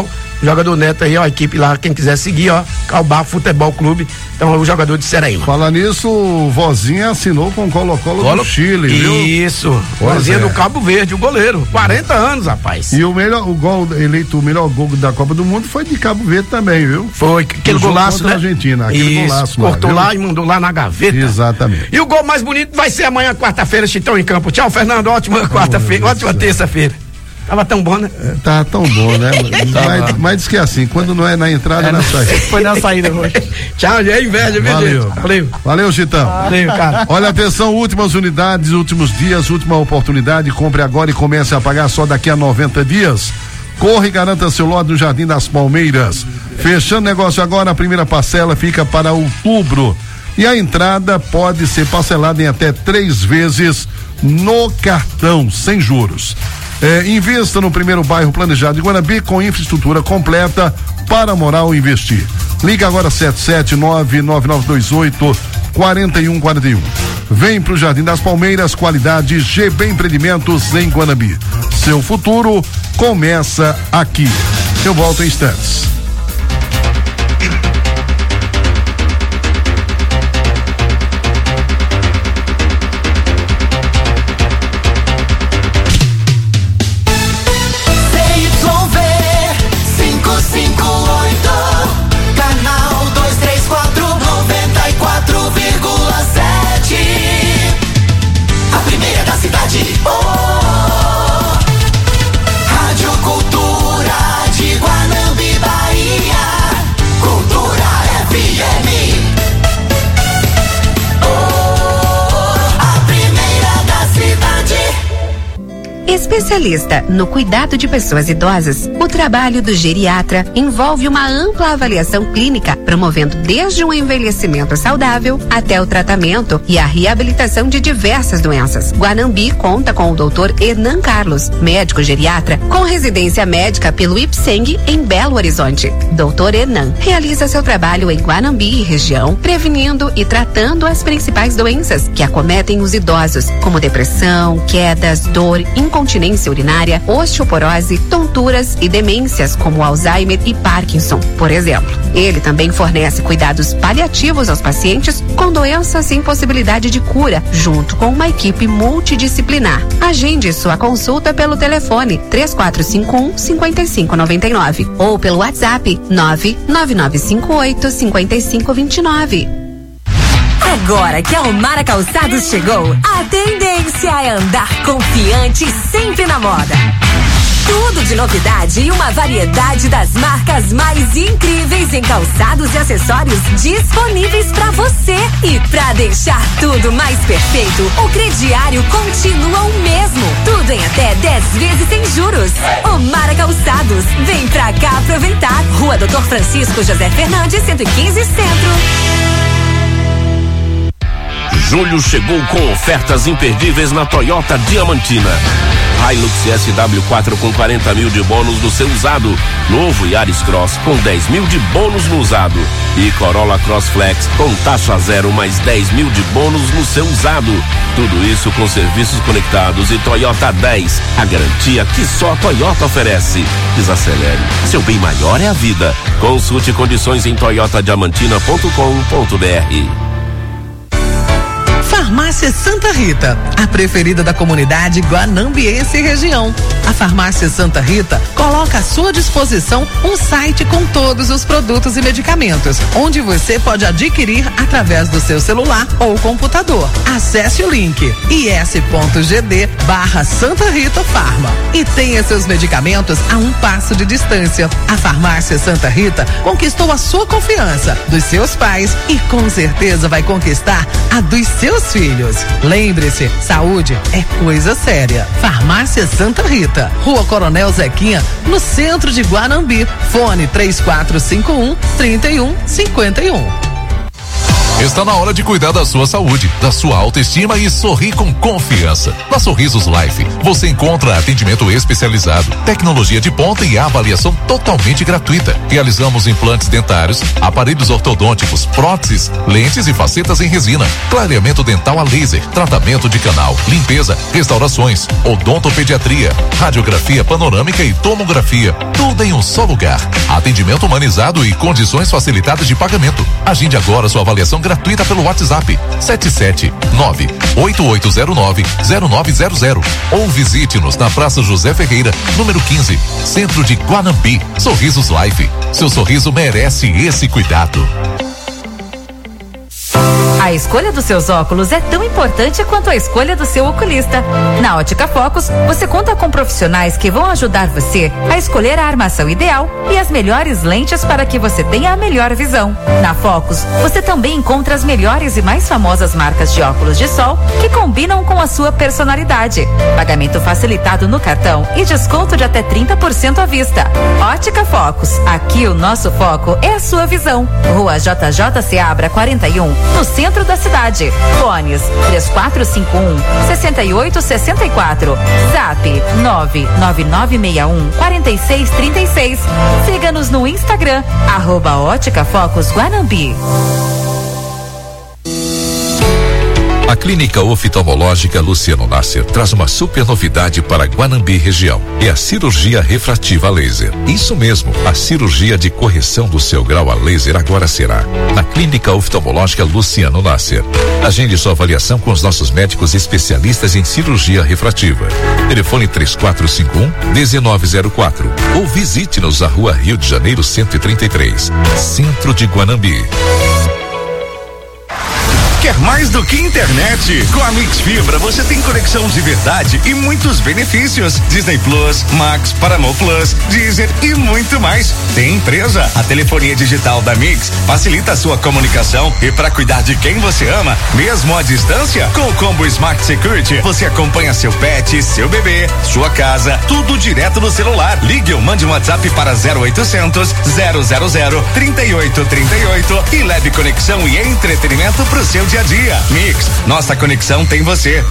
Jogador Neto aí, ó, a equipe lá, quem quiser seguir, ó, Calbar Futebol Clube. Então, é o jogador de Seraíma. Falar nisso, o Vozinha assinou com o Colo-Colo Colo... do Chile, viu? Isso. Vozinha é. do Cabo Verde, o goleiro. quarenta anos, rapaz. E o melhor, o gol eleito o melhor gol da Copa do Mundo foi de Cabo Verde também, viu? Foi, aquele golaço, né? Argentina, aquele Isso, golaço cortou lá, lá e mandou lá na gaveta. Exatamente. E o gol mais bonito vai ser amanhã, quarta-feira, Chitão em campo. Tchau, Fernando. Ótima quarta-feira, ótima terça-feira. Tava tão bom, né? É, tava tão bom, né? mas, mas diz que é assim, quando não é na entrada, é na saída. Foi na saída hoje. Tchau, é inveja, viu, Valeu. gente? Valeu. Valeu, Chitão. Valeu, cara. Olha, atenção, últimas unidades, últimos dias, última oportunidade. Compre agora e comece a pagar só daqui a noventa dias. Corre e garanta seu lote no Jardim das Palmeiras. Fechando negócio agora, a primeira parcela fica para outubro. E a entrada pode ser parcelada em até três vezes no cartão, sem juros. É, invista no primeiro bairro planejado de Guanambi com infraestrutura completa para morar ou investir. Liga agora sete sete nove nove nove dois oito quatro um quatro um. Vem pro Jardim das Palmeiras, qualidade G B Empreendimentos em Guanambi. Seu futuro começa aqui. Eu volto em instantes. Especialista no cuidado de pessoas idosas, o trabalho do geriatra envolve uma ampla avaliação clínica, promovendo desde um envelhecimento saudável até o tratamento e a reabilitação de diversas doenças. Guanambi conta com o doutor Hernan Carlos, médico geriatra com residência médica pelo IPSENG em Belo Horizonte. doutor Hernan realiza seu trabalho em Guanambi e região, prevenindo e tratando as principais doenças que acometem os idosos, como depressão, quedas, dor, incontinência urinária, osteoporose, tonturas e demências como Alzheimer e Parkinson, por exemplo. Ele também fornece cuidados paliativos aos pacientes com doenças sem possibilidade de cura, junto com uma equipe multidisciplinar. Agende sua consulta pelo telefone três quatro cinco um, cinco cinco nove nove ou pelo WhatsApp nove nove nove cinco oito, cinco cinco dois nove. Agora que a Omara Calçados chegou, a tendência é andar confiante sempre na moda. Tudo de novidade e uma variedade das marcas mais incríveis em calçados e acessórios disponíveis pra você. E pra deixar tudo mais perfeito, o crediário continua o mesmo. Tudo em até dez vezes sem juros. Omara Calçados, vem pra cá aproveitar. Rua Doutor Francisco José Fernandes, cento e quinze, Centro. Julho chegou com ofertas imperdíveis na Toyota Diamantina. Hilux S W quatro com quarenta mil de bônus no seu usado. Novo Yaris Cross com dez mil de bônus no usado. E Corolla Cross Flex com taxa zero mais dez mil de bônus no seu usado. Tudo isso com serviços conectados e Toyota dez. A garantia que só a Toyota oferece. Desacelere. Seu bem maior é a vida. Consulte condições em toyota diamantina ponto com ponto br. Farmácia Santa Rita, a preferida da comunidade guanambiense e região. A Farmácia Santa Rita coloca à sua disposição um site com todos os produtos e medicamentos, onde você pode adquirir através do seu celular ou computador. Acesse o link is.gd barra Santa Rita Farma e tenha seus medicamentos a um passo de distância. A Farmácia Santa Rita conquistou a sua confiança, dos seus pais e com certeza vai conquistar a dos seus filhos. Lembre-se, saúde é coisa séria. Farmácia Santa Rita, Rua Coronel Zequinha, no centro de Guanambi. Fone três quatro cinco um, três um cinco um. Está na hora de cuidar da sua saúde, da sua autoestima e sorrir com confiança. Na Sorrisos Life, você encontra atendimento especializado, tecnologia de ponta e avaliação totalmente gratuita. Realizamos implantes dentários, aparelhos ortodônticos, próteses, lentes e facetas em resina, clareamento dental a laser, tratamento de canal, limpeza, restaurações, odontopediatria, radiografia panorâmica e tomografia, tudo em um só lugar. Atendimento humanizado e condições facilitadas de pagamento. Agende agora sua avaliação gratuita pelo WhatsApp sete sete nove oito oito zero nove zero nove zero zero ou visite-nos na Praça José Ferreira, número quinze, Centro de Guanambi. Sorrisos Life. Seu sorriso merece esse cuidado. A escolha dos seus óculos é tão importante quanto a escolha do seu oculista. Na Ótica Focus, você conta com profissionais que vão ajudar você a escolher a armação ideal e as melhores lentes para que você tenha a melhor visão. Na Focus, você também encontra as melhores e mais famosas marcas de óculos de sol que combinam com a sua personalidade. Pagamento facilitado no cartão e desconto de até trinta por cento à vista. Ótica Focus. Aqui o nosso foco é a sua visão. Rua J J Seabra quarenta e um, no centro da cidade. Fones três quatro cinco um, seis oito seis quatro. Zap nove nove nove seis um, quatro seis três seis. Siga-nos no Instagram, arroba Ótica Focus Guanambi. A Clínica Oftalmológica Luciano Nasser traz uma super novidade para Guanambi região. É a cirurgia refrativa a laser. Isso mesmo, a cirurgia de correção do seu grau a laser agora será na Clínica Oftalmológica Luciano Nasser. Agende sua avaliação com os nossos médicos especialistas em cirurgia refrativa. Telefone três quatro cinco um, um nove zero quatro ou visite-nos na Rua Rio de Janeiro cento e trinta e três, Centro de Guanambi. Quer mais do que internet? Com a Mix Fibra você tem conexão de verdade e muitos benefícios. Disney Plus, Max, Paramount Plus, Deezer e muito mais. Tem empresa. A telefonia digital da Mix facilita a sua comunicação e para cuidar de quem você ama, mesmo à distância, com o combo Smart Security, você acompanha seu pet, seu bebê, sua casa, tudo direto no celular. Ligue ou mande um WhatsApp para zero oitocentos, zero zero zero, trinta e oito trinta e oito e leve conexão e entretenimento pro seu dia a dia. Mix, nossa conexão tem você.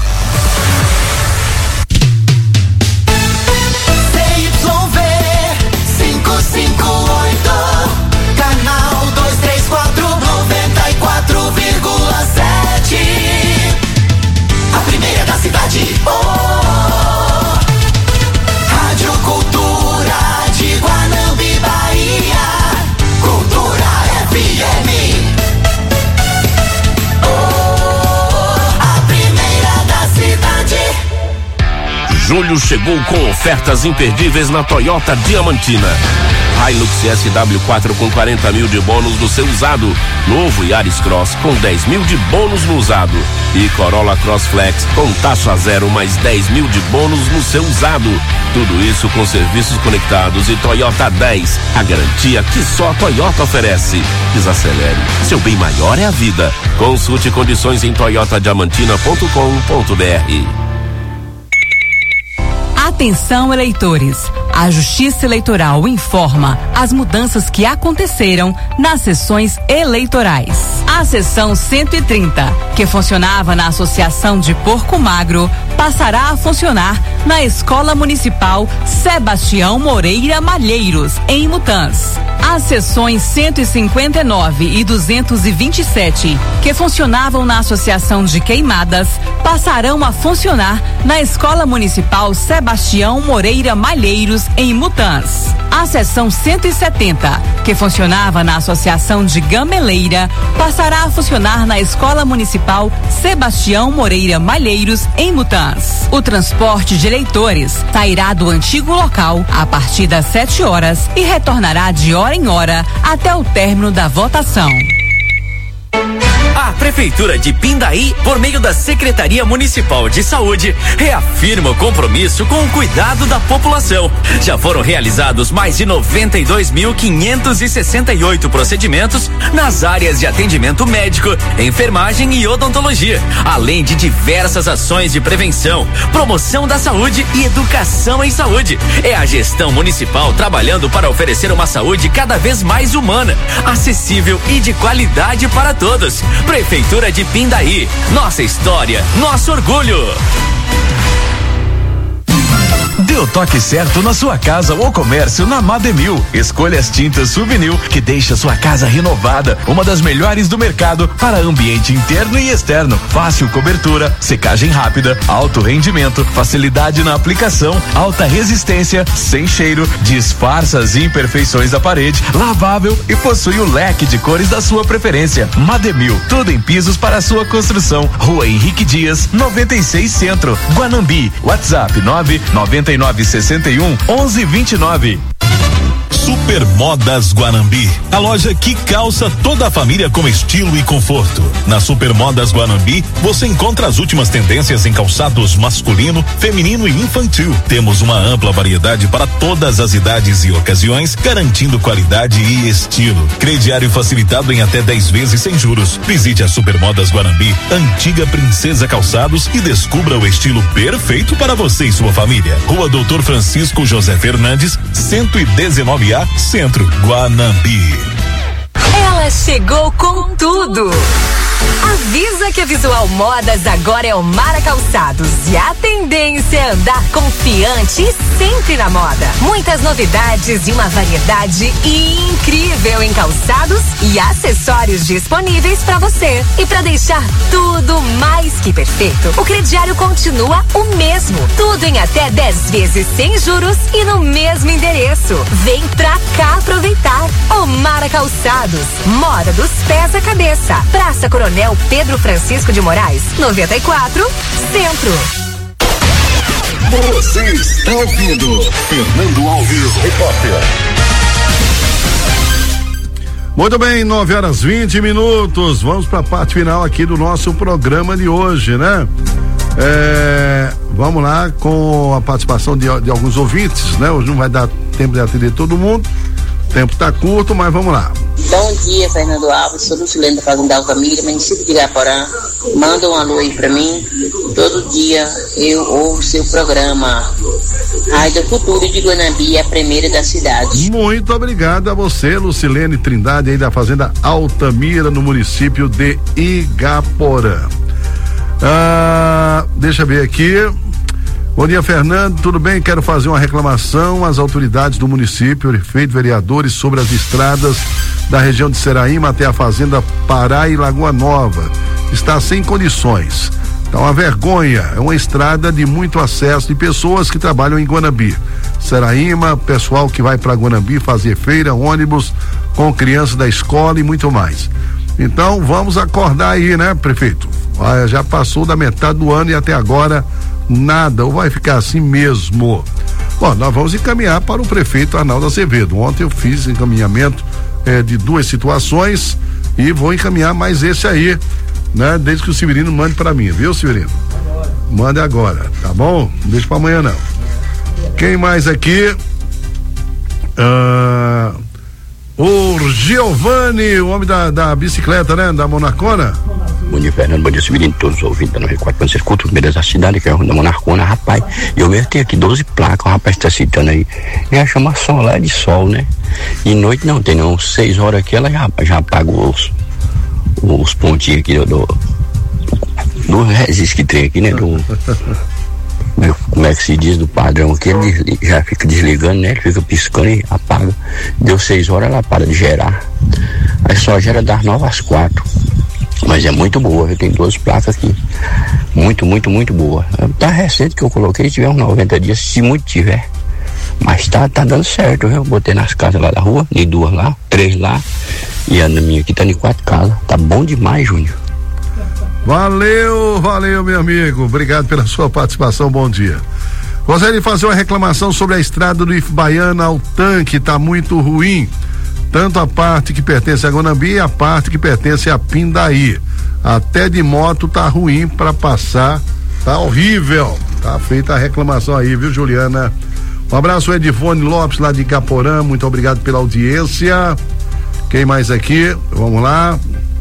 C Y V cinco cinco oito, canal dois três quatro, noventa e quatro vírgula sete. A primeira da cidade. Oh, Rádio Cultura de Guanambi, Bahia. Cultura F M. Julho chegou com ofertas imperdíveis na Toyota Diamantina. Hilux S W quatro com quarenta mil de bônus no seu usado. Novo Yaris Cross com dez mil de bônus no usado. E Corolla Cross Flex com taxa zero mais dez mil de bônus no seu usado. Tudo isso com serviços conectados e Toyota dez. A garantia que só a Toyota oferece. Desacelere. Seu bem maior é a vida. Consulte condições em toyota diamantina ponto com ponto b r. Atenção, eleitores! A Justiça Eleitoral informa as mudanças que aconteceram nas sessões eleitorais. A sessão cento e trinta, que funcionava na Associação de Porco Magro, passará a funcionar na Escola Municipal Sebastião Moreira Malheiros, em Mutãs. As sessões cento e cinquenta e nove e duzentos e vinte e sete, que funcionavam na Associação de Queimadas, passarão a funcionar na Escola Municipal Sebastião Moreira Malheiros, em Mutãs. A seção cento e setenta, que funcionava na Associação de Gameleira, passará a funcionar na Escola Municipal Sebastião Moreira Malheiros, em Mutãs. O transporte de eleitores sairá do antigo local a partir das sete horas e retornará de hora em hora até o término da votação. A Prefeitura de Pindaí, por meio da Secretaria Municipal de Saúde, reafirma o compromisso com o cuidado da população. Já foram realizados mais de noventa e dois mil quinhentos e sessenta e oito procedimentos nas áreas de atendimento médico, enfermagem e odontologia, além de diversas ações de prevenção, promoção da saúde e educação em saúde. É a gestão municipal trabalhando para oferecer uma saúde cada vez mais humana, acessível e de qualidade para todos. Prefeitura de Pindaí. Nossa história, nosso orgulho. Dê o toque certo na sua casa ou comércio na Mademil. Escolha as tintas Souvenir que deixa sua casa renovada. Uma das melhores do mercado para ambiente interno e externo. Fácil cobertura, secagem rápida, alto rendimento, facilidade na aplicação, alta resistência, sem cheiro, disfarça as imperfeições da parede, lavável e possui o leque de cores da sua preferência. Mademil, tudo em pisos para a sua construção. Rua Henrique Dias, noventa e seis Centro, Guanambi. WhatsApp nove nove nove sessenta e um onze vinte e nove. Super Modas Guanambi, a loja que calça toda a família com estilo e conforto. Na Super Modas Guanambi, você encontra as últimas tendências em calçados masculino, feminino e infantil. Temos uma ampla variedade para todas as idades e ocasiões, garantindo qualidade e estilo. Crediário facilitado em até dez vezes sem juros. Visite a Super Modas Guanambi, antiga Princesa Calçados, e descubra o estilo perfeito para você e sua família. Rua Doutor Francisco José Fernandes, cento e dezenove A, Centro, Guanambi. Ela chegou com tudo. Avisa que a Visual Modas agora é Omara Calçados e a tendência é andar confiante e sempre na moda. Muitas novidades e uma variedade incrível em calçados e acessórios disponíveis para você. E para deixar tudo mais que perfeito, o crediário continua o mesmo. Tudo em até dez vezes sem juros e no mesmo endereço. Vem pra cá aproveitar. Omara Calçados, moda dos pés à cabeça. Praça Coronel Pedro Francisco de Moraes, noventa e quatro, Centro. Você está ouvindo Fernando Alves, repórter. Muito bem, nove horas vinte minutos. Vamos para a parte final aqui do nosso programa de hoje, né? É, vamos lá com a participação de, de alguns ouvintes, né? Hoje não vai dar tempo de atender todo mundo. O tempo tá curto, mas vamos lá. Bom dia, Fernando Alves, sou Lucilene da Fazenda Altamira, município de Igaporã. Manda um alô aí pra mim. Todo dia eu ouço seu programa. Rádio Futuro de Guanambi, a primeira da cidade. Muito obrigado a você, Lucilene Trindade, aí da Fazenda Altamira, no município de Igaporã. Ah, deixa eu ver aqui. Bom dia, Fernando, tudo bem? Quero fazer uma reclamação às autoridades do município, prefeito, vereadores, sobre as estradas da região de Seraíma até a Fazenda Pará e Lagoa Nova. Está sem condições. Está uma vergonha. É uma estrada de muito acesso de pessoas que trabalham em Guanambi. Seraíma, pessoal que vai para Guanambi fazer feira, ônibus com crianças da escola e muito mais. Então vamos acordar aí, né, prefeito? Ah, já passou da metade do ano e até agora nada, ou vai ficar assim mesmo? Bom, nós vamos encaminhar para o prefeito Arnaldo Azevedo. Ontem eu fiz encaminhamento eh, de duas situações e vou encaminhar mais esse aí, né? Desde que o Severino mande para mim, viu, Severino? Mande agora, tá bom? Não deixa para amanhã não. Quem mais aqui? Ah, o Giovanni, o homem da, da bicicleta, né? Da Monarcona. Bom dia, Fernando, bom dia, Severino, todos os ouvintes da noventa e quatro, quando você escuta os primeiros da cidade, que é a Rua da Monarcona, rapaz, eu mesmo tenho aqui doze placas, o rapaz está citando aí, já chama sol lá de sol, né? E noite não tem não, seis horas aqui ela já, já apaga os, os pontinhos aqui do, do, do resiste que tem aqui, né? Do, como é que se diz, do padrão aqui, ele desliga, já fica desligando, né? Ele fica piscando e apaga. Deu seis horas, ela para de gerar. Aí só gera das nove às quatro. Mas é muito boa, eu tenho duas placas aqui. Muito, muito, muito boa. Tá recente que eu coloquei, tiver uns noventa dias, se muito tiver. Mas tá, tá dando certo, viu? Eu botei nas casas lá da rua, nem duas lá, três lá. E a minha aqui tá em quatro casas. Tá bom demais, Júnior. Valeu, valeu, meu amigo. Obrigado pela sua participação, bom dia. Gostaria de fazer uma reclamação sobre a estrada do Ifbaiana ao tanque, tá muito ruim. Tanto a parte que pertence a Guanambi e a parte que pertence a Pindaí. Até de moto tá ruim para passar, tá horrível. Tá feita a reclamação aí, viu, Juliana? Um abraço, Edivone Lopes, lá de Caporã, muito obrigado pela audiência. Quem mais aqui? Vamos lá.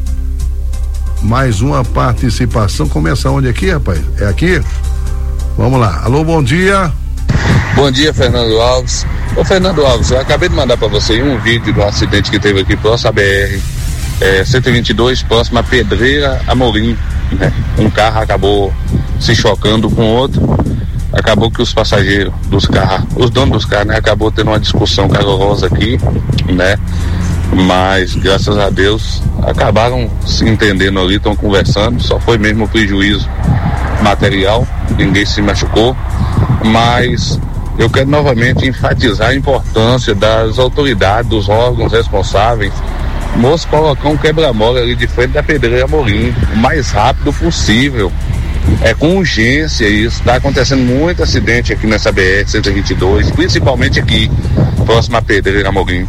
Mais uma participação. Começa onde aqui, rapaz? É aqui? Vamos lá. Alô, bom dia. Bom dia, Fernando Alves. Ô, Fernando Alves, eu acabei de mandar para você um vídeo do acidente que teve aqui próximo à B R. é, cento e vinte e dois, próximo a Pedreira Amorim, né? Um carro acabou se chocando com outro, acabou que os passageiros dos carros, os donos dos carros, né? Acabou tendo uma discussão calorosa aqui, né? Mas graças a Deus acabaram se entendendo ali, estão conversando, só foi mesmo prejuízo material, ninguém se machucou, mas eu quero novamente enfatizar a importância das autoridades, dos órgãos responsáveis. Moço, colocar um quebra-mola ali de frente da Pedreira Amorim, o mais rápido possível. É com urgência isso. Está acontecendo muito acidente aqui nessa B R cento e vinte e dois, principalmente aqui, próximo à Pedreira Amorim.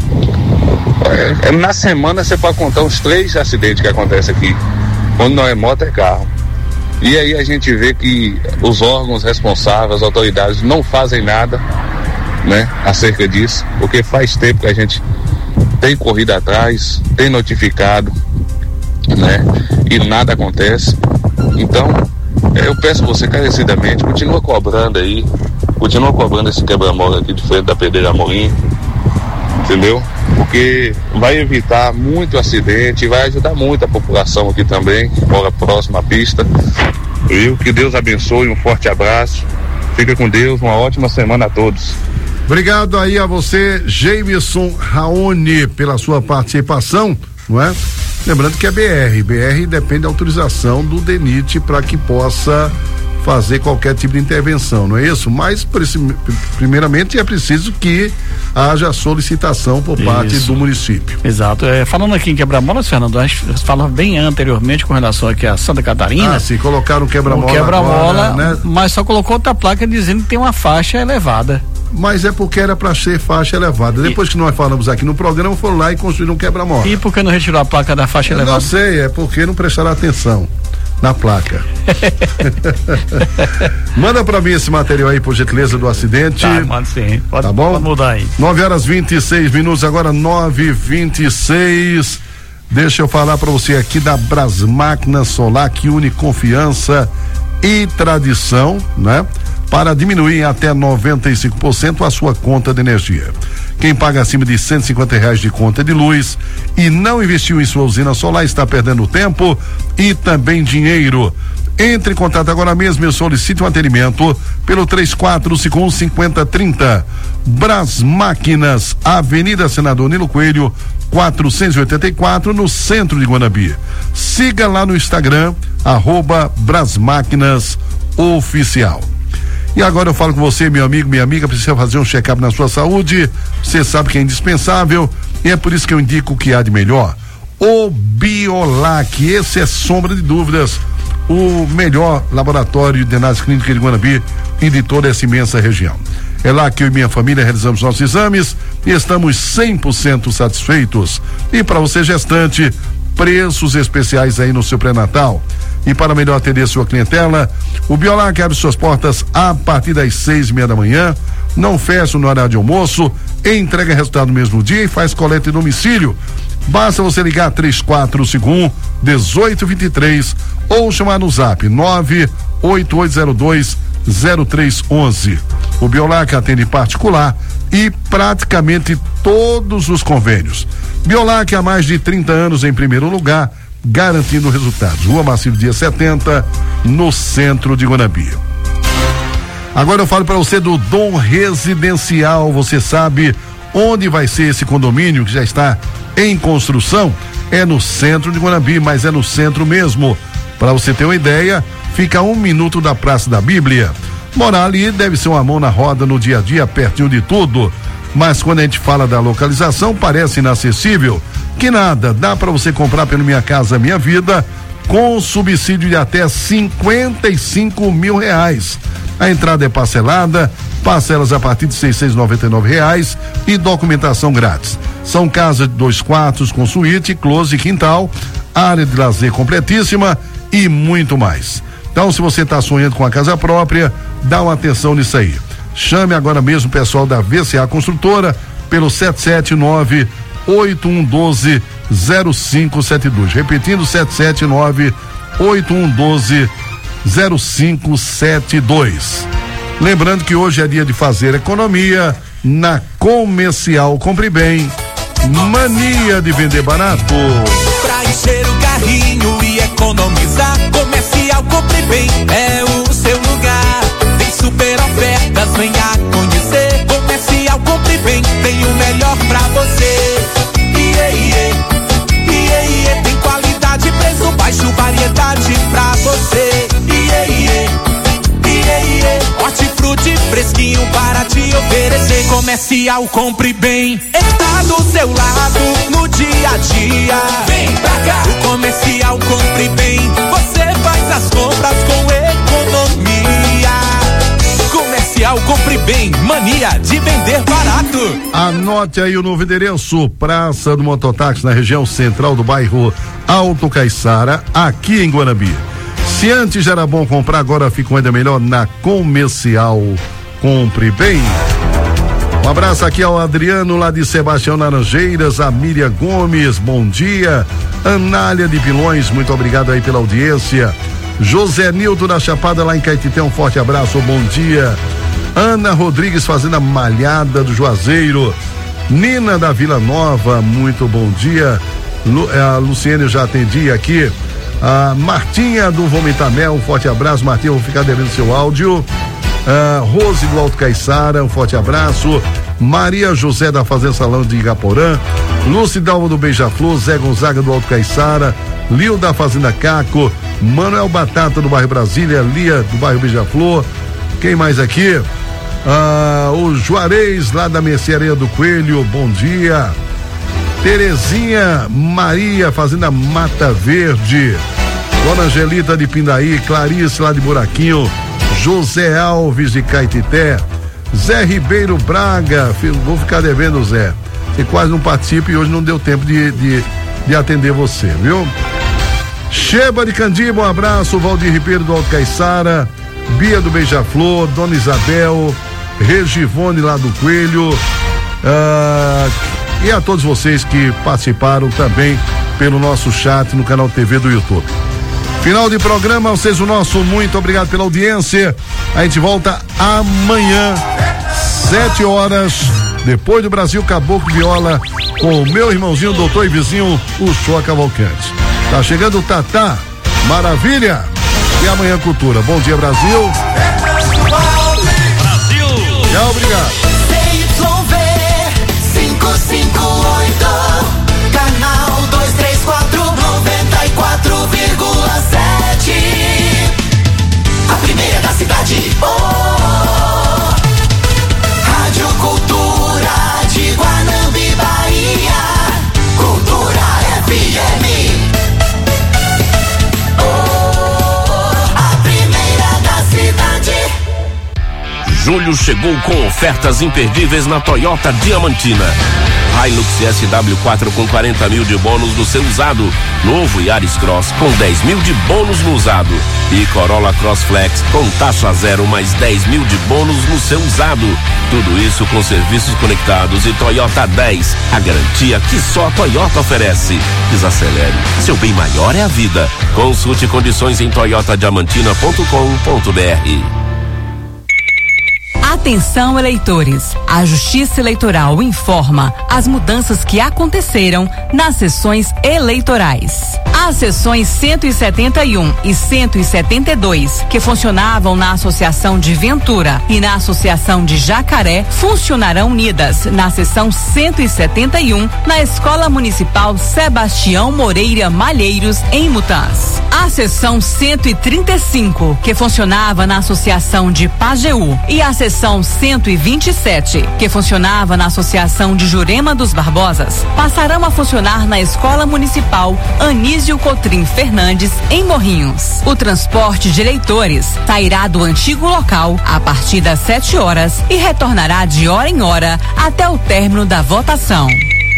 É, é, na semana você pode contar uns três acidentes que acontecem aqui. Quando não é moto, é carro. E aí a gente vê que os órgãos responsáveis, as autoridades não fazem nada, né, acerca disso, porque faz tempo que a gente tem corrido atrás, tem notificado, né, e nada acontece. Então, eu peço você encarecidamente, continua cobrando aí, continua cobrando esse quebra-mola aqui de frente da Pedreira Amorim, entendeu? Porque vai evitar muito acidente e vai ajudar muito a população aqui também, que mora próximo à pista. Viu? Que Deus abençoe, um forte abraço, fica com Deus, uma ótima semana a todos. Obrigado aí a você, Jameson Raoni, pela sua participação, não é? Lembrando que é B R, B R depende da autorização do D E N I T para que possa fazer qualquer tipo de intervenção, não é isso? Mas, primeiramente, é preciso que haja solicitação por parte isso. do município. Exato. É, falando aqui em quebra-molas, Fernando, a gente falava bem anteriormente com relação aqui a Santa Catarina. Ah, sim, colocaram o quebra-mola. O quebra-mola, né? Mas só colocou outra placa dizendo que tem uma faixa elevada. Mas é porque era para ser faixa elevada. Depois e... que nós falamos aqui no programa, foram lá e construíram um quebra-mola. E por que não retirou a placa da faixa Eu elevada? Não sei, é porque não prestaram atenção na placa. Manda pra mim esse material aí, por gentileza, do acidente. Tá, manda sim. Pode, tá bom? Pode mudar aí. nove horas e vinte e seis minutos, agora nove e vinte e seis. Deixa eu falar pra você aqui da Brasmáquina Solar, que une confiança e tradição, né? Para diminuir em até noventa e cinco por cento a sua conta de energia. Quem paga acima de cento e cinquenta reais de conta de luz e não investiu em sua usina solar está perdendo tempo e também dinheiro. Entre em contato agora mesmo e solicite um atendimento pelo três quatro cinco um, cinco zero três zero. Brasmáquinas, Avenida Senador Nilo Coelho, quatrocentos e oitenta e quatro, no centro de Guanambi. Siga lá no Instagram, arroba Brasmáquinas Oficial. E agora eu falo com você, meu amigo, minha amiga, precisa fazer um check-up na sua saúde. Você sabe que é indispensável e é por isso que eu indico o que há de melhor. O Biolac, esse é sombra de dúvidas, o melhor laboratório de análise clínica de Guanambi e de toda essa imensa região. É lá que eu e minha família realizamos nossos exames e estamos cem por cento satisfeitos. E para você gestante, preços especiais aí no seu pré-natal. E para melhor atender sua clientela, o Biolac abre suas portas a partir das seis e meia da manhã, não fecha no horário de almoço, entrega resultado no mesmo dia e faz coleta em domicílio. Basta você ligar três quatro cinco um, um oito dois três ou chamar no zap nove oito oito zero dois zero três um um. O Biolac atende particular e praticamente todos os convênios. Biolac há mais de trinta anos em primeiro lugar, garantindo resultados. Rua Maciel Dias setenta, no centro de Guanambi. Agora eu falo para você do Dom Residencial. Você sabe onde vai ser esse condomínio que já está em construção? É no centro de Guanambi, mas é no centro mesmo. Para você ter uma ideia, fica a um minuto da Praça da Bíblia. Morar ali deve ser uma mão na roda no dia a dia, pertinho de tudo. Mas quando a gente fala da localização, parece inacessível. Que nada, dá para você comprar pelo Minha Casa Minha Vida com subsídio de até cinquenta e cinco mil reais. A entrada é parcelada, parcelas a partir de seiscentos e noventa e nove reais e documentação grátis. São casas de dois quartos com suíte, close e quintal, área de lazer completíssima e muito mais. Então, se você está sonhando com a casa própria, dá uma atenção nisso aí. Chame agora mesmo o pessoal da V C A Construtora pelo sete sete nove, oito um um dois, zero cinco sete dois. Repetindo, sete sete nove, oito um um dois, zero cinco sete dois. Lembrando que hoje é dia de fazer economia na Comercial Compre Bem. Mania de vender barato. Pra encher o carrinho e economizar, Comercial Compre Bem é o seu lugar. Tem super ofertas, venha conhecer. Comercial Compre Bem tem o melhor pra você. Iê, iê, iê, iê, tem qualidade, preço baixo, variedade pra você. Iê, iê, iê, iê, hortifruti fresquinho para te oferecer. Comercial Compre Bem está do seu lado no dia a dia. Vem pra cá. O Comercial Compre Bem, você faz as compras com economia. Comercial Compre Bem, mania de vender barato. Anote aí o novo endereço: Praça do Mototáxi, na região central do bairro Alto Caiçara, aqui em Guanambi. Se antes já era bom comprar, agora fica ainda melhor na Comercial Compre Bem. Um abraço aqui ao Adriano lá de Sebastião Laranjeiras, a Miriam Gomes, bom dia. Anália de Pilões, muito obrigado aí pela audiência. José Nilton da Chapada lá em Caetité, um forte abraço, bom dia. Ana Rodrigues fazendo a Malhada do Juazeiro. Nina da Vila Nova, muito bom dia. Lu, a Luciene eu já atendi aqui. A Martinha do Vomitamel, um forte abraço. Martinha, eu vou ficar devendo seu áudio. Uh, Rose do Alto Caiçara, um forte abraço. Maria José da Fazenda Salão de Igaporã. Lúcia Dalva do Beija-Flor. Zé Gonzaga do Alto Caiçara. Lio da Fazenda Caco. Manuel Batata do bairro Brasília. Lia do bairro Beija-Flor. Quem mais aqui? Uh, o Juarez lá da Mercearia do Coelho, bom dia. Terezinha Maria, Fazenda Mata Verde. Dona Angelita de Pindaí. Clarice lá de Buraquinho. José Alves de Caetité. Zé Ribeiro Braga, vou ficar devendo, Zé. Você quase não participa e hoje não deu tempo de, de, de atender você, viu? Sheba de Candiba, um abraço. Valdir Ribeiro do Alto Caiçara. Bia do Beija-Flor. Dona Isabel. Regivone lá do Coelho. Uh, e a todos vocês que participaram também pelo nosso chat no canal T V do YouTube. Final de programa, vocês o nosso muito obrigado pela audiência. A gente volta amanhã, sete horas, depois do Brasil Caboclo Viola, com o meu irmãozinho, doutor e vizinho, o Shoa Cavalcante. Tá chegando o Tatá, maravilha! E amanhã Cultura. Bom dia, Brasil. Brasil! Tchau, obrigado. cinco cinco oito, canal dois três quatro, noventa e quatro vírgula sete. A primeira da cidade. Oh, Rádio Cultura de Guanambi, Bahia. Cultura F M. Oh, a primeira da cidade. Julho chegou com ofertas imperdíveis na Toyota Diamantina. Hilux S W quatro com quarenta mil de bônus no seu usado. Novo Yaris Cross com dez mil de bônus no usado. E Corolla Cross Flex com taxa zero mais dez mil de bônus no seu usado. Tudo isso com serviços conectados e Toyota dez. A garantia que só a Toyota oferece. Desacelere. Seu bem maior é a vida. Consulte condições em toyota diamantina ponto com ponto b r. Atenção, eleitores! A Justiça Eleitoral informa as mudanças que aconteceram nas sessões eleitorais. As sessões cento e setenta e um e cento e setenta e dois, que funcionavam na Associação de Ventura e na Associação de Jacaré, funcionarão unidas na sessão cento e setenta e um, na Escola Municipal Sebastião Moreira Malheiros, em Mutãs. A sessão cento e trinta e cinco, que funcionava na Associação de Pajeú, e a sessão cento e vinte e sete, que funcionava na Associação de Jurema dos Barbosas, passarão a funcionar na Escola Municipal Anísio Cotrim Fernandes, em Morrinhos. O transporte de eleitores sairá do antigo local a partir das sete horas e retornará de hora em hora até o término da votação.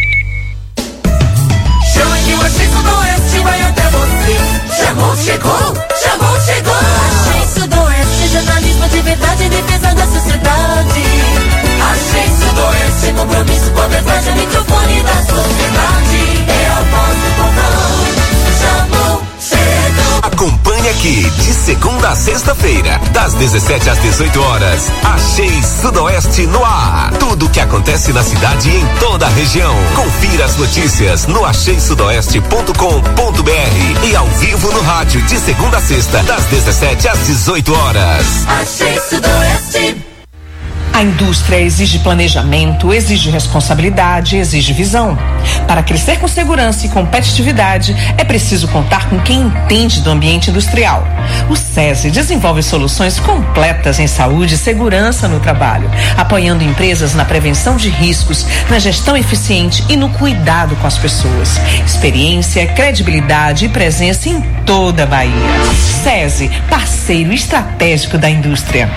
Chama que o Agência Sudoeste vai até você. Chamou, chegou, chamou, chegou. Agência Sudoeste, jornalismo de verdade em defesa da sociedade. Agência Sudoeste, compromisso com a verdade, o microfone da sociedade. É a voz do povão. Chamou, chegou. Acompanhe aqui, de segunda a sexta-feira, das das dezessete às dezoito horas. Achei Sudoeste no ar. Tudo o que acontece na cidade e em toda a região. Confira as notícias no achei sudoeste ponto com ponto br e ao vivo no rádio de segunda a sexta, das dezessete às dezoito horas. Achei Sudoeste. A indústria exige planejamento, exige responsabilidade, exige visão. Para crescer com segurança e competitividade, é preciso contar com quem entende do ambiente industrial. O SESI desenvolve soluções completas em saúde e segurança no trabalho, apoiando empresas na prevenção de riscos, na gestão eficiente e no cuidado com as pessoas. Experiência, credibilidade e presença em toda a Bahia. SESI, parceiro estratégico da indústria.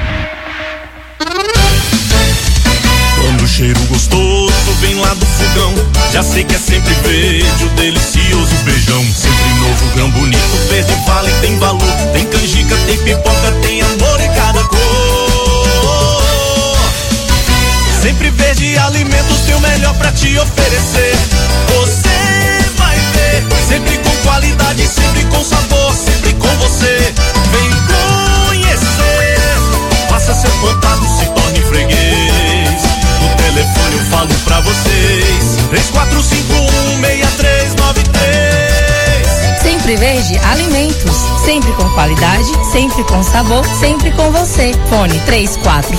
Quando o cheiro gostoso vem lá do fogão, já sei que é sempre verde o delicioso feijão. Sempre novo, grão bonito, verde vale, tem valor. Tem canjica, tem pipoca, tem amor em cada cor. Sempre verde alimentos, tem o melhor pra te oferecer. Você vai ver, sempre com qualidade, sempre com sabor, sempre com você. Vem conhecer, faça seu contato, se torne freguês. Telefone eu falo pra vocês, três quatro cinco um, seis três nove três. Sempre Verde Alimentos, sempre com qualidade, sempre com sabor, sempre com você. Fone três quatro